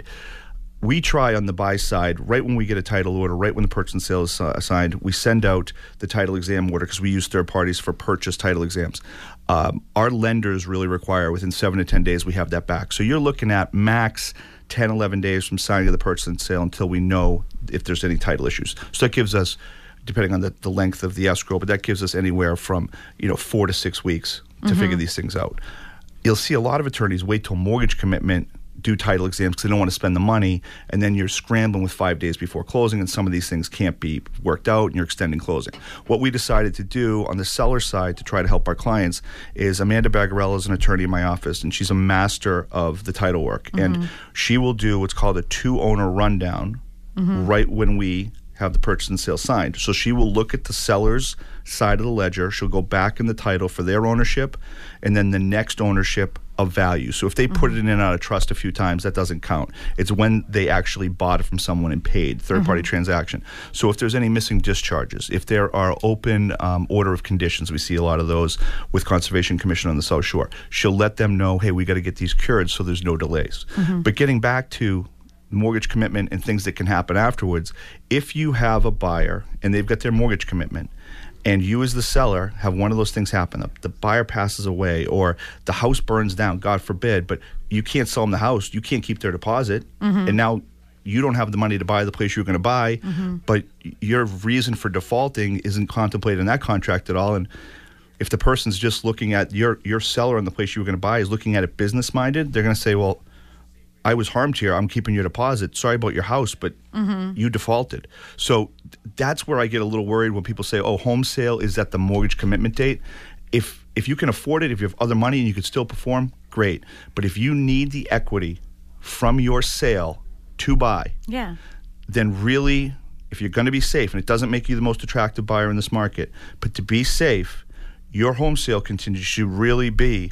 we try on the buy side, right when we get a title order, right when the purchase and sale is uh, signed, we send out the title exam order because we use third parties for purchase title exams. Um, our lenders really require within seven to ten days we have that back. So you're looking at max ten, eleven days from signing of the purchase and sale until we know if there's any title issues. So that gives us, depending on the, the length of the escrow, but that gives us anywhere from, you know, four to six weeks to mm-hmm. figure these things out. You'll see a lot of attorneys wait till mortgage commitment, do title exams because they don't want to spend the money, and then you're scrambling with five days before closing, and some of these things can't be worked out, and you're extending closing. What we decided to do on the seller side to try to help our clients is Amanda Bagarella is an attorney in my office, and she's a master of the title work, mm-hmm. and she will do what's called a two-owner rundown mm-hmm. right when we have the purchase and sale signed. So she will look at the seller's side of the ledger, she'll go back in the title for their ownership, and then the next ownership of value. So if they put mm-hmm. it in and out of trust a few times, that doesn't count. It's when they actually bought it from someone and paid, third-party mm-hmm. transaction. So if there's any missing discharges, if there are open um, order of conditions, we see a lot of those with Conservation Commission on the South Shore, she'll let them know, hey, we got to get these cured so there's no delays. Mm-hmm. But getting back to mortgage commitment and things that can happen afterwards, if you have a buyer and they've got their mortgage commitment, and you as the seller have one of those things happen, the, the buyer passes away or the house burns down, God forbid, but you can't sell them the house, you can't keep their deposit, mm-hmm. and now you don't have the money to buy the place you're going to buy, mm-hmm. but your reason for defaulting isn't contemplated in that contract at all. And if the person's just looking at your, your seller and the place you were going to buy is looking at it business-minded, they're going to say, well, I was harmed here. I'm keeping your deposit. Sorry about your house, but mm-hmm. you defaulted. So that's where I get a little worried when people say, oh, home sale is at the mortgage commitment date. If if you can afford it, if you have other money and you can still perform, great. But if you need the equity from your sale to buy, yeah, then really, if you're going to be safe, and it doesn't make you the most attractive buyer in this market, but to be safe, your home sale contingency should really be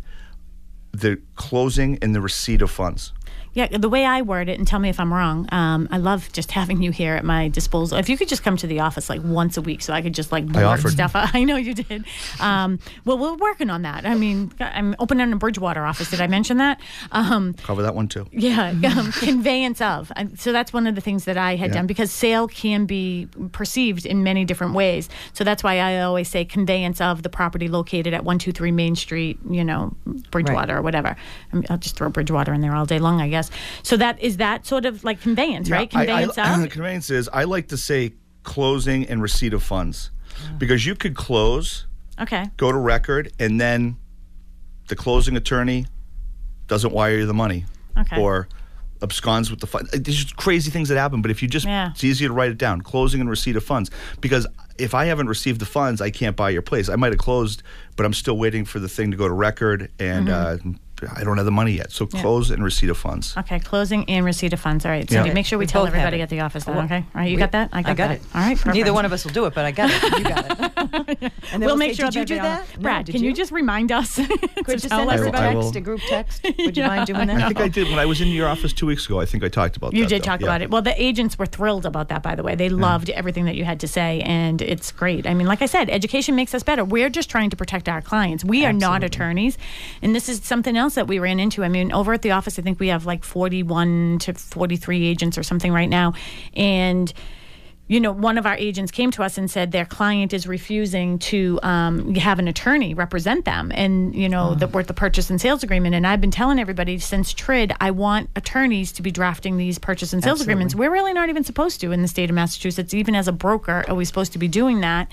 the closing and the receipt of funds. Yeah, the way I word it, and tell me if I'm wrong, um, I love just having you here at my disposal. If you could just come to the office like once a week so I could just like blurt stuff out. I know you did. Um, well, we're working on that. I mean, I'm opening a Bridgewater office. Did I mention that? Um, Cover that one too. Yeah, um, conveyance of. And so that's one of the things that I had Yeah. done, because sale can be perceived in many different ways. So that's why I always say conveyance of the property located at one two three Main Street, you know, Bridgewater Right. or whatever. I mean, I'll just throw Bridgewater in there all day long, I guess. So that is that sort of like conveyance, right? Yeah, I- Conveyance I, of. Conveyance is, I like to say closing and receipt of funds. Because you could close, Okay. go to record, and then the closing attorney doesn't wire you the money. Okay. Or absconds with the funds. There's just crazy things that happen, but if you just, Yeah. it's easier to write it down, closing and receipt of funds. Because if I haven't received the funds, I can't buy your place. I might have closed, but I'm still waiting for the thing to go to record, and Mm-hmm. uh, I don't have the money yet. So Yeah. close and receipt of funds. Okay, closing and receipt of funds. All right, Cindy, Yeah. make sure we, We tell both have everybody it. at the office that, Well, okay? All right, you we- got that? I got, I got that. it. All right, perfect. Neither one of us will do it, but I got it. You got it. And then We'll make say, sure did you that do they all- that? No, Brad, did can you? just remind us to Could you tell send us a everybody? I will- text, a group text? Would you Yeah, mind doing I that? I think I did. When I was in your office two weeks ago, I think I talked about You that. did though. talk Yeah. about it. Well, the agents were thrilled about that, by the way. They loved everything that you had to say, and it's great. I mean, like I said, education makes us better. We're just trying to protect our clients. We are not Absolutely. attorneys, and this is something else that we ran into. I mean, over at the office, I think we have like forty-one to forty-three agents or something right now, and you know, one of our agents came to us and said their client is refusing to um, have an attorney represent them, and you know, the, with the purchase and sales agreement. And I've been telling everybody since T R I D, I want attorneys to be drafting these purchase and sales Absolutely. agreements. We're really not even supposed to in the state of Massachusetts. Even as a broker, are we supposed to be doing that?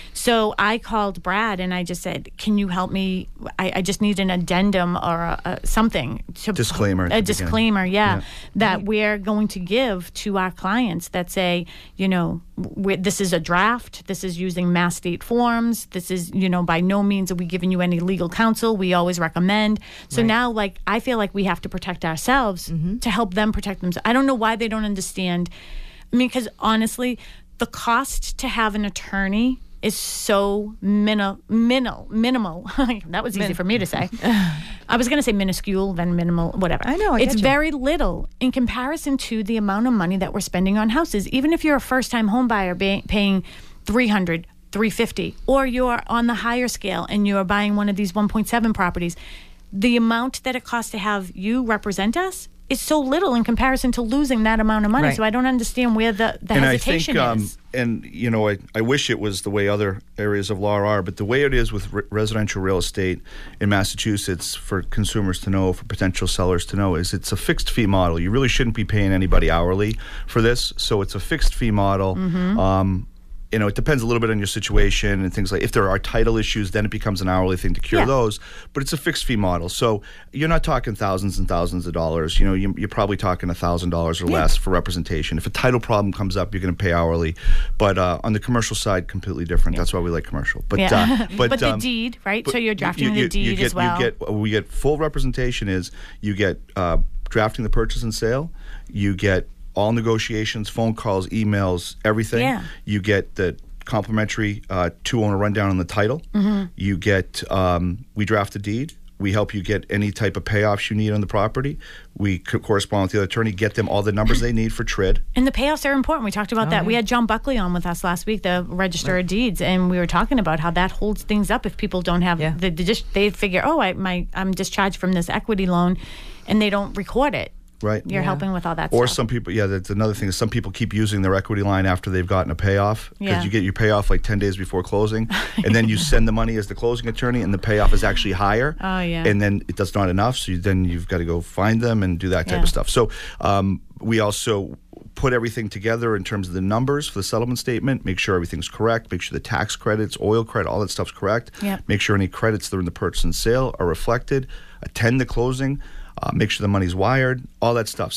So I called Brad and I just said, "Can you help me? I, I just need an addendum or a, a, something to Disclaimer at A the disclaimer, yeah, Yeah. that we're going to give to our clients that say, you know, we this is a draft. This is using Mass State forms. This is, you know, by no means are we giving you any legal counsel. We always recommend. So Right. now, like, I feel like we have to protect ourselves to help them protect themselves. I don't know why they don't understand. I mean, because honestly, the cost to have an attorney is so minimal, minimal, minimal. That was easy Min- for me to say. I was going to say minuscule, then minimal, whatever. I know, I it's get you. very little in comparison to the amount of money that we're spending on houses. Even if you're a first-time home buyer ba- paying three hundred dollars, three hundred fifty dollars, or you're on the higher scale and you're buying one of these one point seven properties, the amount that it costs to have you represent us is so little in comparison to losing that amount of money. Right. So I don't understand where the, the and hesitation I think, um, is. and you know, I, I wish it was the way other areas of law are, but the way it is with re- residential real estate in Massachusetts for consumers to know, for potential sellers to know, is it's a fixed fee model. You really shouldn't be paying anybody hourly for this, so it's a fixed fee model. Mm-hmm. Um, you know, it depends a little bit on your situation and things like, if there are title issues, then it becomes an hourly thing to cure Yeah. those, but it's a fixed fee model. So you're not talking thousands and thousands of dollars. You know, you, you're probably talking a thousand dollars or less for representation. If a title problem comes up, you're going to pay hourly. But uh, on the commercial side, completely different. That's why we like commercial. But Yeah. uh, but, But the um, deed, right? but So you're drafting you- the you- deed you get, as well. You get, we get full representation is you get uh, drafting the purchase and sale. You get all negotiations, phone calls, emails, everything. Yeah. You get the complimentary uh, two-owner rundown on the title. Mm-hmm. You get, um, we draft the deed. We help you get any type of payoffs you need on the property. We co- correspond with the other attorney, get them all the numbers they need for T R I D. And the payoffs are important. We talked about that. We had John Buckley on with us last week, the Register of Deeds, and we were talking about how that holds things up if people don't have Yeah. the, the dis- they figure, oh, I my I'm discharged from this equity loan, and they don't record it. Right. You're Yeah. helping with all that Or stuff. some people, yeah, that's another thing is some people keep using their equity line after they've gotten a payoff because Yeah. you get your payoff like ten days before closing, and then you send the money as the closing attorney, and the payoff is actually higher. Oh, yeah. And then it does not enough, so you, then you've got to go find them and do that type Yeah. of stuff. So um, we also put everything together in terms of the numbers for the settlement statement, make sure everything's correct, make sure the tax credits, oil credit, all that stuff's correct. Yep. Make sure any credits that are in the purchase and sale are reflected, attend the closing, uh, make sure the money's wired, all that stuff. So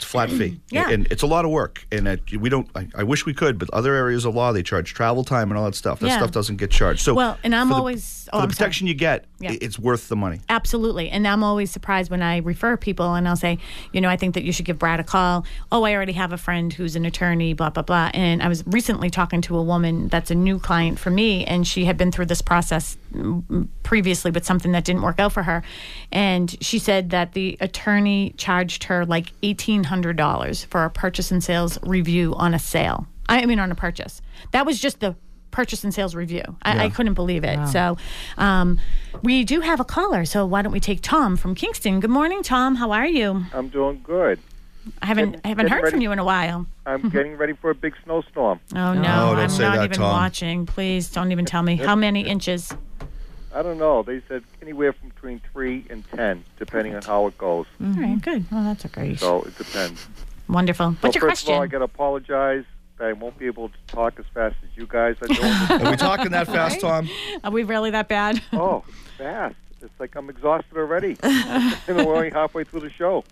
It's a flat fee. Yeah. And it's a lot of work. And it, we don't, I, I wish we could, but other areas of law, they charge travel time and all that stuff. That Yeah. stuff doesn't get charged. So Well, and I'm for the- always- oh, for the I'm sorry. protection you get, Yeah. i- it's worth the money. Absolutely. And I'm always surprised when I refer people and I'll say, you know, I think that you should give Brad a call. Oh, I already have a friend who's an attorney, blah, blah, blah. And I was recently talking to a woman that's a new client for me, and she had been through this process mm, previously with something that didn't work out for her. And she said that the attorney charged her like eighteen hundred dollars for a purchase and sales review on a sale. I mean, on a purchase. That was just the purchase and sales review. I, Yeah. I couldn't believe it. So um, we do have a caller. So why don't we take Tom from Kingston? Good morning, Tom. How are you? I'm doing good. I haven't Getting- I haven't getting heard ready- from you in a while. I'm getting ready for a big snowstorm. Oh no, don't I'm say not that, even Tom. watching. Please don't even tell me how many inches. I don't know. They said anywhere from between three and ten, depending on how it goes. All right, good. Well, that's great. So it depends. Wonderful. What's so your first of all, I question? got to apologize that I won't be able to talk as fast as you guys are doing. Are we talking that fast, Tom? Are we really that bad? Oh, fast. It's like I'm exhausted already. And we're only halfway through the show.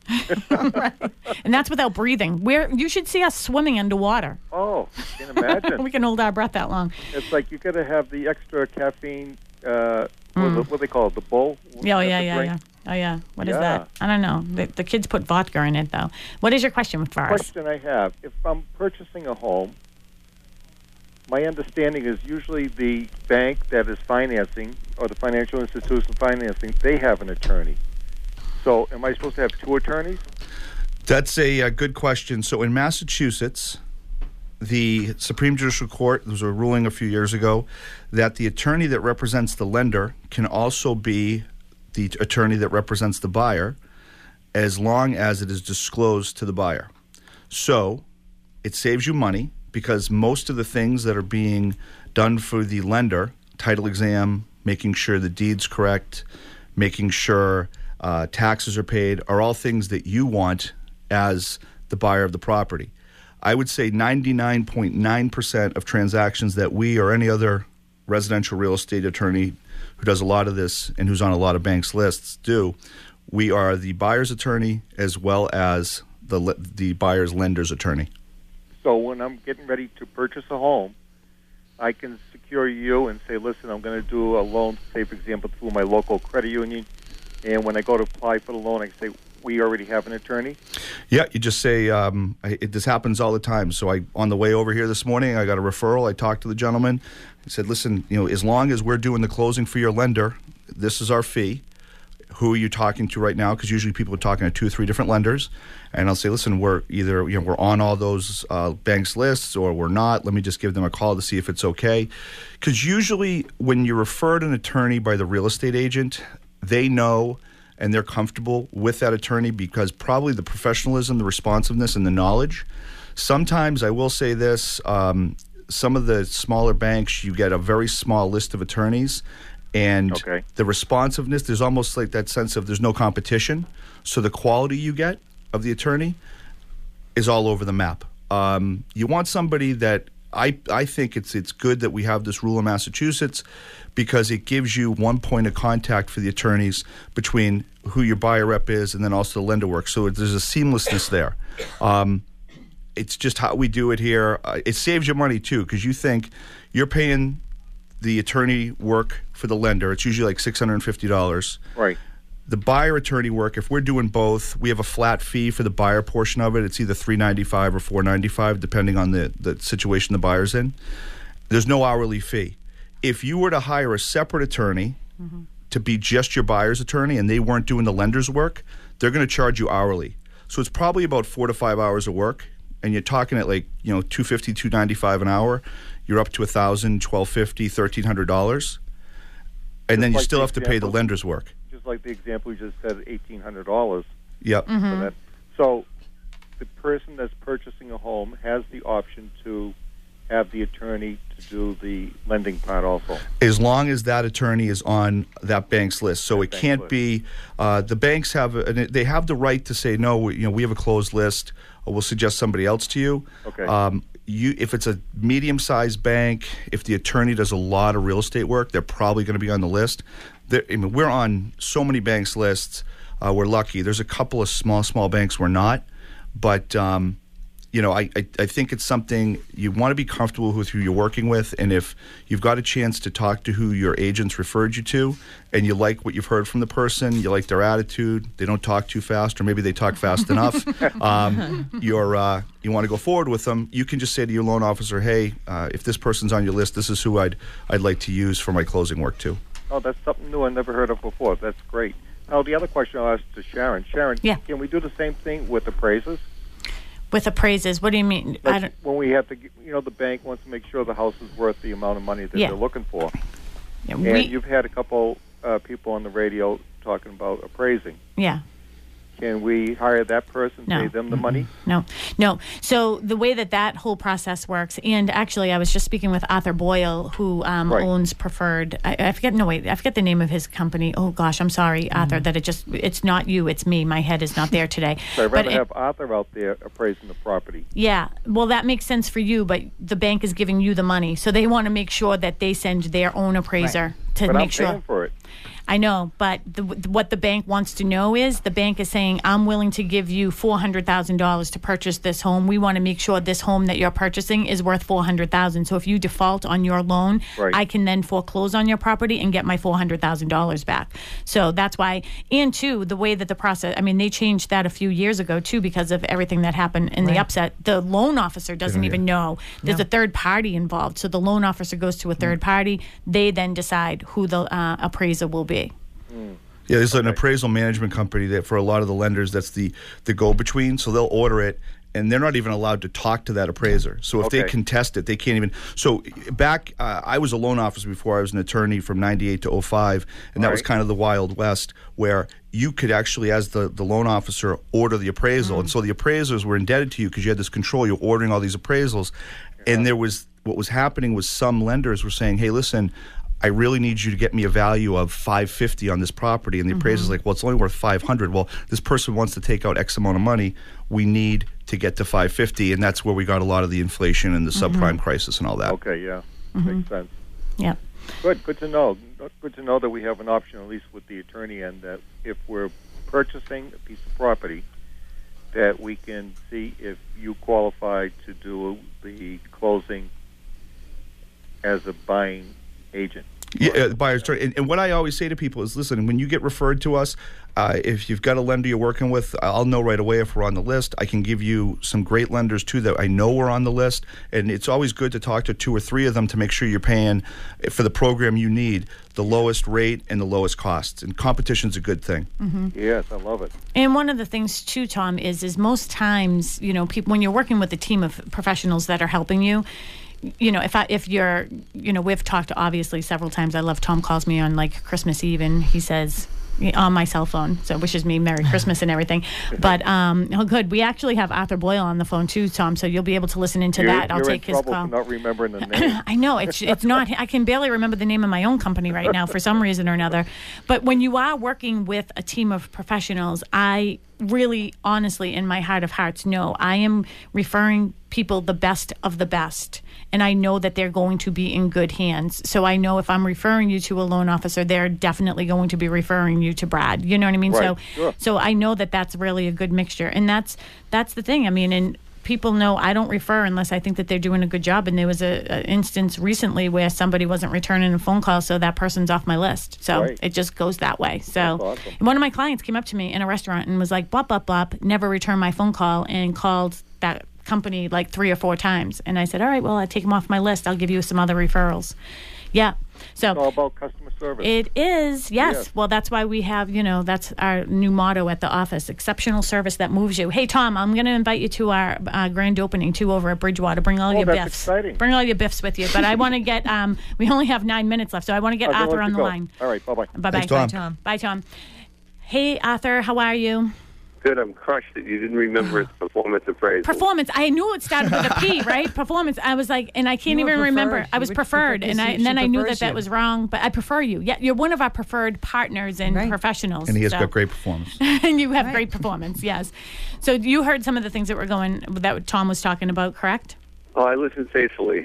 And that's without breathing. We're, you should see us swimming underwater. Oh, I can imagine. We can hold our breath that long. It's like you got to have the extra caffeine, uh, what, what do they call it, the bowl? Mm. Yeah, oh, yeah, The yeah, drink? yeah. Oh, yeah. What is Yeah. that? I don't know. The, the kids put vodka in it, though. What is your question for us? Question I have: if I'm purchasing a home, my understanding is usually the bank that is financing or the financial institution financing, they have an attorney. So, am I supposed to have two attorneys? That's a, uh good question. So in Massachusetts, the Supreme Judicial Court, there was a ruling a few years ago that the attorney that represents the lender can also be the attorney that represents the buyer as long as it is disclosed to the buyer. So it saves you money because most of the things that are being done for the lender, title exam, making sure the deed's correct, making sure uh, taxes are paid, are all things that you want as the buyer of the property. I would say ninety-nine point nine percent of transactions that we or any other residential real estate attorney who does a lot of this and who's on a lot of banks' lists do, we are the buyer's attorney as well as the le- the buyer's lender's attorney. So, when I'm getting ready to purchase a home, I can secure you and say, listen, I'm going to do a loan, say, for example, through my local credit union. And when I go to apply for the loan, I can say, we already have an attorney. Yeah, you just say, um, I, it, this happens all the time. So I, on the way over here this morning, I got a referral. I talked to the gentleman. I said, listen, you know, as long as we're doing the closing for your lender, this is our fee. Who are you talking to right now? Because usually people are talking to two or three different lenders. And I'll say, listen, we're either, you know, we're on all those uh, banks' lists or we're not. Let me just give them a call to see if it's okay. Because usually when you referred an attorney by the real estate agent, they know and they're comfortable with that attorney because probably the professionalism, the responsiveness, and the knowledge. Sometimes, I will say this, um, some of the smaller banks, you get a very small list of attorneys, and Okay. the responsiveness, there's almost like that sense of there's no competition. So the quality you get of the attorney is all over the map. Um, you want somebody that I I think it's it's good that we have this rule in Massachusetts because it gives you one point of contact for the attorneys between who your buyer rep is and then also the lender work. So there's a seamlessness there. Um, it's just how we do it here. Uh, it saves you money too because you think you're paying the attorney work for the lender. It's usually like six hundred fifty dollars. Right. The buyer attorney work, if we're doing both, we have a flat fee for the buyer portion of it. It's either three ninety-five or four ninety-five, depending on the, the situation the buyer's in. There's no hourly fee. If you were to hire a separate attorney mm-hmm. to be just your buyer's attorney and they weren't doing the lender's work, they're going to charge you hourly. So it's probably about four to five hours of work, and you're talking at like, you know, two fifty, two ninety-five an hour. You're up to one thousand, twelve fifty, thirteen hundred dollars. And Just then you like still the have to pay the example. lender's work. Just like the example you just said, eighteen hundred dollars. Yep. For that. So the person that's purchasing a home has the option to have the attorney to do the lending part also. As long as that attorney is on that bank's list. So That it bank's can't list. be, uh, the banks have, a, they have the right to say, no, we, you know, we have a closed list, or we'll suggest somebody else to you. Okay. Um, you, if it's a medium-sized bank, if the attorney does a lot of real estate work, they're probably going to be on the list. They're, I mean, we're on so many banks' lists. Uh, we're lucky. There's a couple of small, small banks we're not. but um, you know, I, I, I think it's something you want to be comfortable with who you're working with, and if you've got a chance to talk to who your agents referred you to, and you like what you've heard from the person, you like their attitude, they don't talk too fast, or maybe they talk fast enough, um, you're, uh, you want to go forward with them, you can just say to your loan officer, hey, uh, if this person's on your list, this is who I'd I'd like to use for my closing work too. Oh, that's something new I never heard of before. That's great. Now, the other question I'll ask to Sharon. Sharon, yeah. Can we do the same thing with appraisers? With appraisers, what do you mean? Like I don't, when we have to, you know, the bank wants to make sure the house is worth the amount of money that Yeah. they're looking for. yeah, And we, you've had a couple uh, people on the radio talking about appraising. yeah. Can we hire that person, No. pay them the money? No, no. So the way that that whole process works, and actually I was just speaking with Arthur Boyle, who um, Right. owns Preferred. I, I forget, no, wait, I forget the name of his company. Oh, gosh, I'm sorry, Arthur, that it just, it's not you, it's me. My head is not there today. So I'd But rather it- have Arthur out there appraising the property. Yeah, well, that makes sense for you, but the bank is giving you the money, so they want to make sure that they send their own appraiser to But make I'm sure. paying for it. I know, but the, what the bank wants to know is the bank is saying, I'm willing to give you four hundred thousand dollars to purchase this home. We want to make sure this home that you're purchasing is worth four hundred thousand dollars. So if you default on your loan, Right. I can then foreclose on your property and get my four hundred thousand dollars back. So that's why, and two, the way that the process, I mean, they changed that a few years ago too because of everything that happened in the Right. upset. The loan officer doesn't even know. There's No. a third party involved. So the loan officer goes to a third party. They then decide who the uh, appraiser will be. Yeah, there's an appraisal management company that for a lot of the lenders, that's the, the go-between. So they'll order it, and they're not even allowed to talk to that appraiser. So if they Okay. contest it, they can't even. So back, uh, I was a loan officer before. I was an attorney from ninety-eight to oh five, and that was Right. kind of the Wild West, where you could actually, as the, the loan officer, order the appraisal. And so the appraisers were indebted to you because you had this control. You're ordering all these appraisals. And there was, what was happening was some lenders were saying, hey, listen, I really need you to get me a value of five fifty on this property. And the appraiser's like, well, it's only worth five hundred. Well, this person wants to take out X amount of money. We need to get to five fifty. And that's where we got a lot of the inflation and the subprime crisis and all that. Okay, yeah. Makes sense. Yep. Good, good to know. Good to know that we have an option, at least with the attorney end, that if we're purchasing a piece of property, that we can see if you qualify to do the closing as a buying agent. Yeah, uh, buyer's attorney. And, and what I always say to people is, listen, when you get referred to us, uh, if you've got a lender you're working with, I'll know right away if we're on the list. I can give you some great lenders, too, that I know are on the list. And it's always good to talk to two or three of them to make sure you're paying, for the program you need, the lowest rate and the lowest costs. And competition's a good thing. Yes, I love it. And one of the things too, Tom, is is most times, you know, people when you're working with a team of professionals that are helping you, you know, if I if you're, you know, we've talked obviously several times. I love Tom calls me on like Christmas Eve and he says on my cell phone, so wishes me Merry Christmas and everything. But um, oh, good. We actually have Arthur Boyle on the phone too, Tom. So you'll be able to listen into You're, that. I'll you're take in his trouble call. for not remembering the name. I know it's it's not. I can barely remember the name of my own company right now for some reason or another. But when you are working with a team of professionals, I really, honestly, in my heart of hearts, know I am referring people the best of the best, and I know that they're going to be in good hands. So I know if I'm referring you to a loan officer, they're definitely going to be referring you to Brad. You know what I mean? Right, So, sure. so I know that that's really a good mixture, and that's that's the thing. I mean, and people know I don't refer unless I think that they're doing a good job. And there was a, a instance recently where somebody wasn't returning a phone call, so that person's off my list. So Right. it just goes that way. So That's awesome. one of my clients came up to me in a restaurant and was like, "Bop, bop, bop," never returned my phone call and called that company like three or four times. And I said, "All right, well, I take them off my list. I'll give you some other referrals." Yeah. So It's all about customer service. it is, yes. Yes. Well, that's why we have, you know, that's our new motto at the office, exceptional service that moves you. Hey, Tom, I'm going to invite you to our uh, grand opening, too, over at Bridgewater. Bring all Oh, your that's biffs. exciting. Bring all your biffs with you. But I want to get, um, we only have nine minutes left, so I want to get I'm gonna Arthur let on you the go. line. All right, bye-bye. Bye-bye. Thanks, Tom. Bye, Tom. Bye, Tom. Hey, Arthur, how are you? Good, I'm crushed that you didn't remember its performance appraisal. Performance. I knew it started with a P, right? Performance. I was like, and I can't You were even remember. preferred. I You was would- preferred, because and I she- and then she I knew that prefers that you. was wrong. But I prefer you. Yeah, you're one of our preferred partners and Right. professionals. And he has so. got great performance. And you have Right. great performance. Yes. So you heard some of the things that were going that Tom was talking about, correct? Oh, I listened faithfully.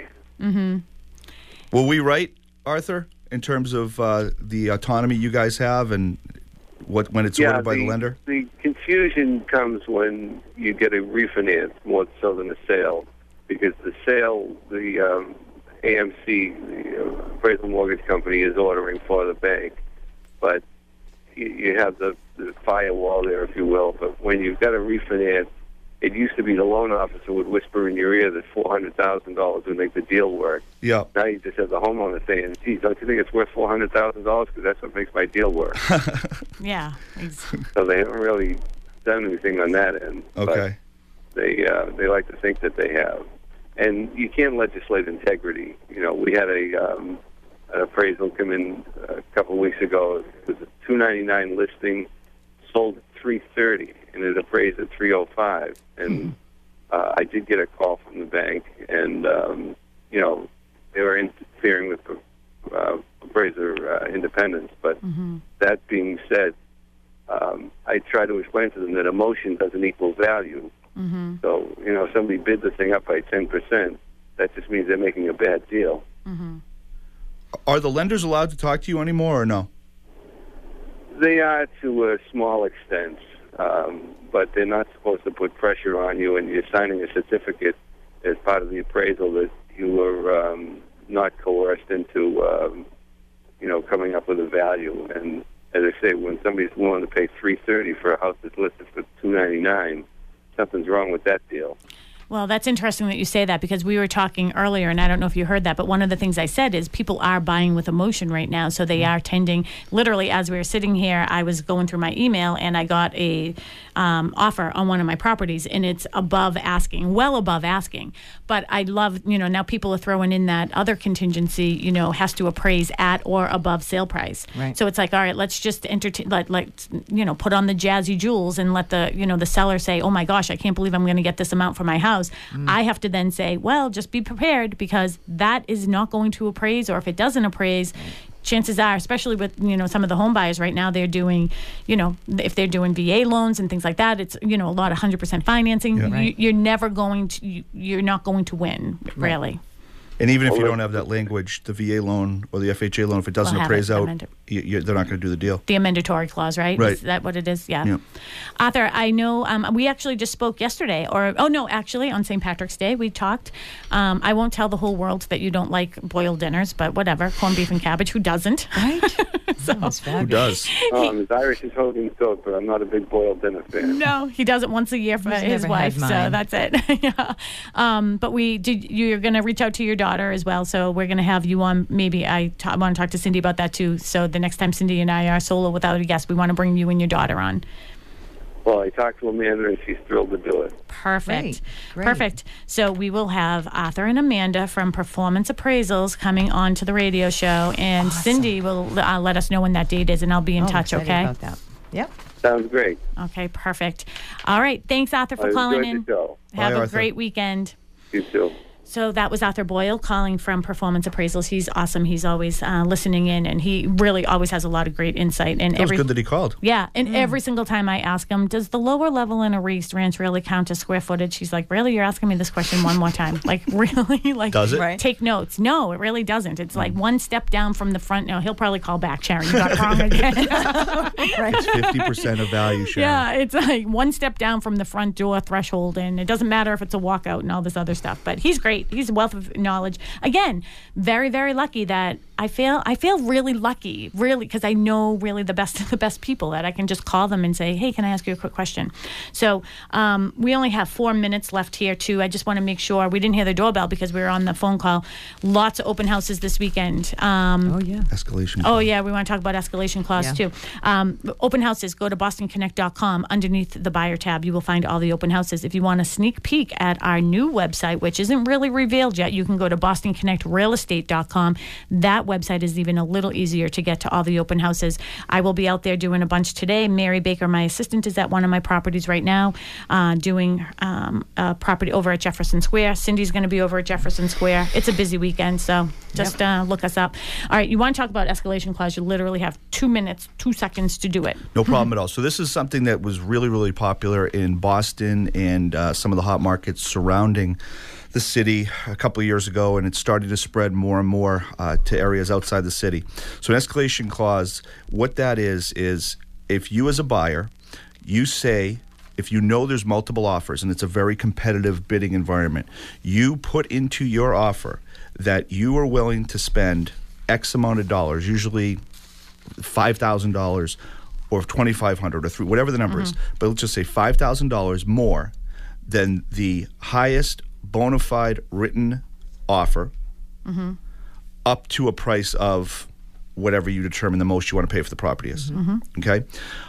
Were we right, Arthur, in terms of uh, the autonomy you guys have and what when it's yeah, ordered by the, the lender? The confusion comes when you get a refinance more so than a sale, because the sale, the um, A M C, the uh, appraisal mortgage company, is ordering for the bank, but you, you have the, the firewall there, if you will. But when you've got a refinance, it used to be the loan officer would whisper in your ear that four hundred thousand dollars would make the deal work. Yeah. Now you just have the homeowner saying, "Gee, don't you think it's worth four hundred thousand dollars? Because that's what makes my deal work." Yeah. So they haven't really done anything on that end. Okay. But they uh, they like to think that they have, and you can't legislate integrity. You know, we had a um, an appraisal come in a couple of weeks ago. It was a two ninety-nine listing, sold at three thirty, and it appraised at three oh five. And uh, I did get a call from the bank, and um, you know, they were interfering with uh, appraiser uh, independence. But Mm-hmm. that being said, um, I try to explain to them that emotion doesn't equal value. Mm-hmm. So, you know, if somebody bid the thing up by ten percent, that just means they're making a bad deal. Mm-hmm. Are the lenders allowed to talk to you anymore, or no? They are to a small extent, um, but they're not supposed to put pressure on you, and you're signing a certificate as part of the appraisal that you were um, not coerced into, um, you know, coming up with a value. And as I say, when somebody's willing to pay three thirty for a house that's listed for two ninety-nine, something's wrong with that deal. Well, that's interesting that you say that, because we were talking earlier, and I don't know if you heard that, but one of the things I said is people are buying with emotion right now, so they are tending, literally, as we were sitting here, I was going through my email, and I got a um, offer on one of my properties, and it's above asking, well above asking. But I love, you know, now people are throwing in that other contingency, you know, has to appraise at or above sale price. Right. So it's like, all right, let's just entertain, let, let, you know, put on the jazzy jewels and let the, you know, the seller say, oh my gosh, I can't believe I'm going to get this amount for my house. Mm. I have to then say, well, just be prepared, because that is not going to appraise, or if it doesn't appraise, chances are, especially with, you know, some of the home buyers right now, they're doing, you know, if they're doing V A loans and things like that, it's, you know, a lot of one hundred percent financing. Yeah. You, Right. you're never going to, you, you're not going to win, really. And even if you Well, don't have that language, the V A loan or the F H A loan, if it doesn't We'll have appraise it out, amended. you, you, they're not going to do the deal. The amendatory clause, right? Right. Is that what it is? Yeah. Yeah. Arthur, I know um, we actually just spoke yesterday, or, oh no, actually on Saint Patrick's Day, we talked. Um, I won't tell the whole world that you don't like boiled dinners, but whatever, corned beef and cabbage, who doesn't? Right? So- Oh, that's Who fabulous. does? Um, as Irish as Hogan Cook, but I'm not a big boiled dinner fan. No, he does it once a year for He's his never wife, had so mine. that's it. Yeah. Um, but we did. You're going to reach out to your daughter as well, so we're going to have you on. Maybe I ta- want to talk to Cindy about that too. So the next time Cindy and I are solo without a guest, we want to bring you and your daughter on. Well, I talked to Amanda, and she's thrilled to do it. Perfect. Great, great. Perfect. So we will have Arthur and Amanda from Performance Appraisals coming on to the radio show, and Awesome. Cindy will uh, let us know when that date is, and I'll be in Oh, I'm touch. excited Okay. about that. Yep. Sounds great. Okay. Perfect. All right. Thanks, Arthur, for I calling enjoyed in. the show. Have Bye, a Arthur. great weekend. You too. So that was Arthur Boyle calling from Performance Appraisals. He's awesome. He's always uh, listening in, and he really always has a lot of great insight. And It was every good that he called. yeah, and every single time I ask him, does the lower level in a raised ranch really count as square footage? He's like, really? You're asking me this question one more time? Like, really? Like, Does it? Right. take notes? No, it really doesn't. It's like one step down from the front. No, he'll probably call back, Sharon. You got it wrong again. It's fifty percent of value, Sharon. Yeah, it's like one step down from the front door threshold, and it doesn't matter if it's a walkout and all this other stuff. But he's great. He's a wealth of knowledge. Again, very, very lucky that I feel. I feel really lucky, really, because I know really the best of the best people that I can just call them and say, "Hey, can I ask you a quick question?" So um, we only have four minutes left here, too. I just want to make sure we didn't hear the doorbell because we were on the phone call. Lots of open houses this weekend. Um, Oh, yeah. Escalation. Oh, yeah, we want to talk about escalation clause, Yeah. too. Um, open houses, go to boston connect dot com. Underneath the buyer tab, you will find all the open houses. If you want a sneak peek at our new website, which isn't really revealed yet, you can go to boston connect real estate dot com. That website is even a little easier to get to all the open houses. I will be out there doing a bunch today. Mary Baker, my assistant, is at one of my properties right now uh, doing um, a property over at Jefferson Square. Cindy's going to be over at Jefferson Square. It's a busy weekend, so just uh, look us up. All right, you want to talk about escalation clause, you literally have two minutes, two seconds to do it. No problem at all. So this is something that was really, really popular in Boston and uh, some of the hot markets surrounding the city a couple of years ago, and it's starting to spread more and more uh, to areas outside the city. So an escalation clause, what that is, is if you as a buyer, you say, if you know there's multiple offers and it's a very competitive bidding environment, you put into your offer that you are willing to spend X amount of dollars, usually five thousand dollars or twenty-five hundred dollars or three, whatever the number mm-hmm. is, but let's just say five thousand dollars more than the highest bona fide written offer mm-hmm. up to a price of whatever you determine the most you want to pay for the property is. Mm-hmm. Okay?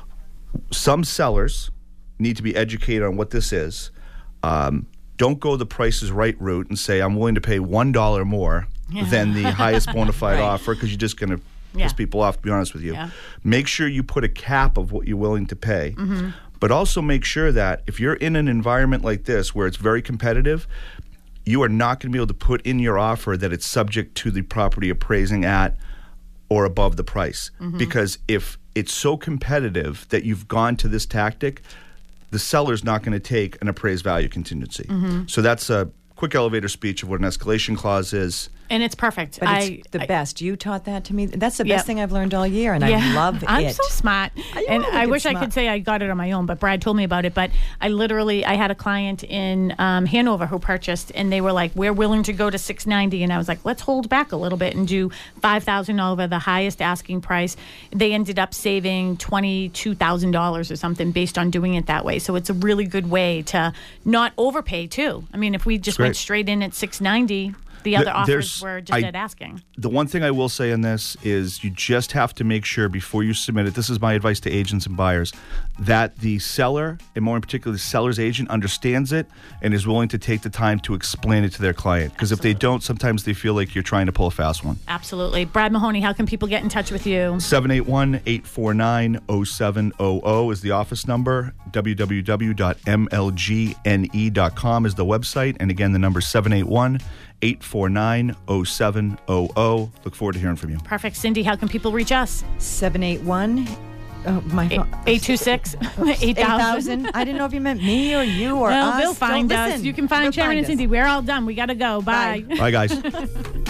Some sellers need to be educated on what this is. Um, don't go the Price is Right route and say, I'm willing to pay one dollar more yeah. than the highest bona fide right. offer, because you're just going to yeah. piss people off, to be honest with you. Yeah. Make sure you put a cap of what you're willing to pay. Mm-hmm. But also make sure that if you're in an environment like this where it's very competitive, you are not going to be able to put in your offer that it's subject to the property appraising at or above the price. Mm-hmm. Because if it's so competitive that you've gone to this tactic, the seller's not going to take an appraised value contingency. Mm-hmm. So that's a quick elevator speech of what an escalation clause is. And it's perfect. But I, it's the I, best. You taught that to me. That's the yep. best thing I've learned all year, and yeah. I love I'm it. I'm so smart. And I wish smart. I could say I got it on my own, but Brad told me about it. But I literally, I had a client in um, Hanover who purchased, and they were like, we're willing to go to six ninety. And I was like, let's hold back a little bit and do five thousand dollars over the highest asking price. They ended up saving twenty-two thousand dollars or something based on doing it that way. So it's a really good way to not overpay, too. I mean, if we just went straight in at six ninety, the other offers There's, were just I, at asking. The one thing I will say in this is you just have to make sure before you submit it, this is my advice to agents and buyers, that the seller, and more in particular the seller's agent, understands it and is willing to take the time to explain it to their client. Because if they don't, sometimes they feel like you're trying to pull a fast one. Absolutely. Brad Mahoney, how can people get in touch with you? seven eight one, eight four nine, zero seven zero zero is the office number. w w w dot m l g n e dot com is the website. And again, the number is seven eight one, eight four nine, zero seven zero zero. Look forward to hearing from you. Perfect. Cindy, how can people reach us? seven eight one Oh, my phone. eight two six, eight thousand. I didn't know if you meant me or you or well, us. they'll find Don't us. listen. You can find They'll Sharon find and Cindy. us. We're all done. We got to go. Bye. Bye, Bye guys.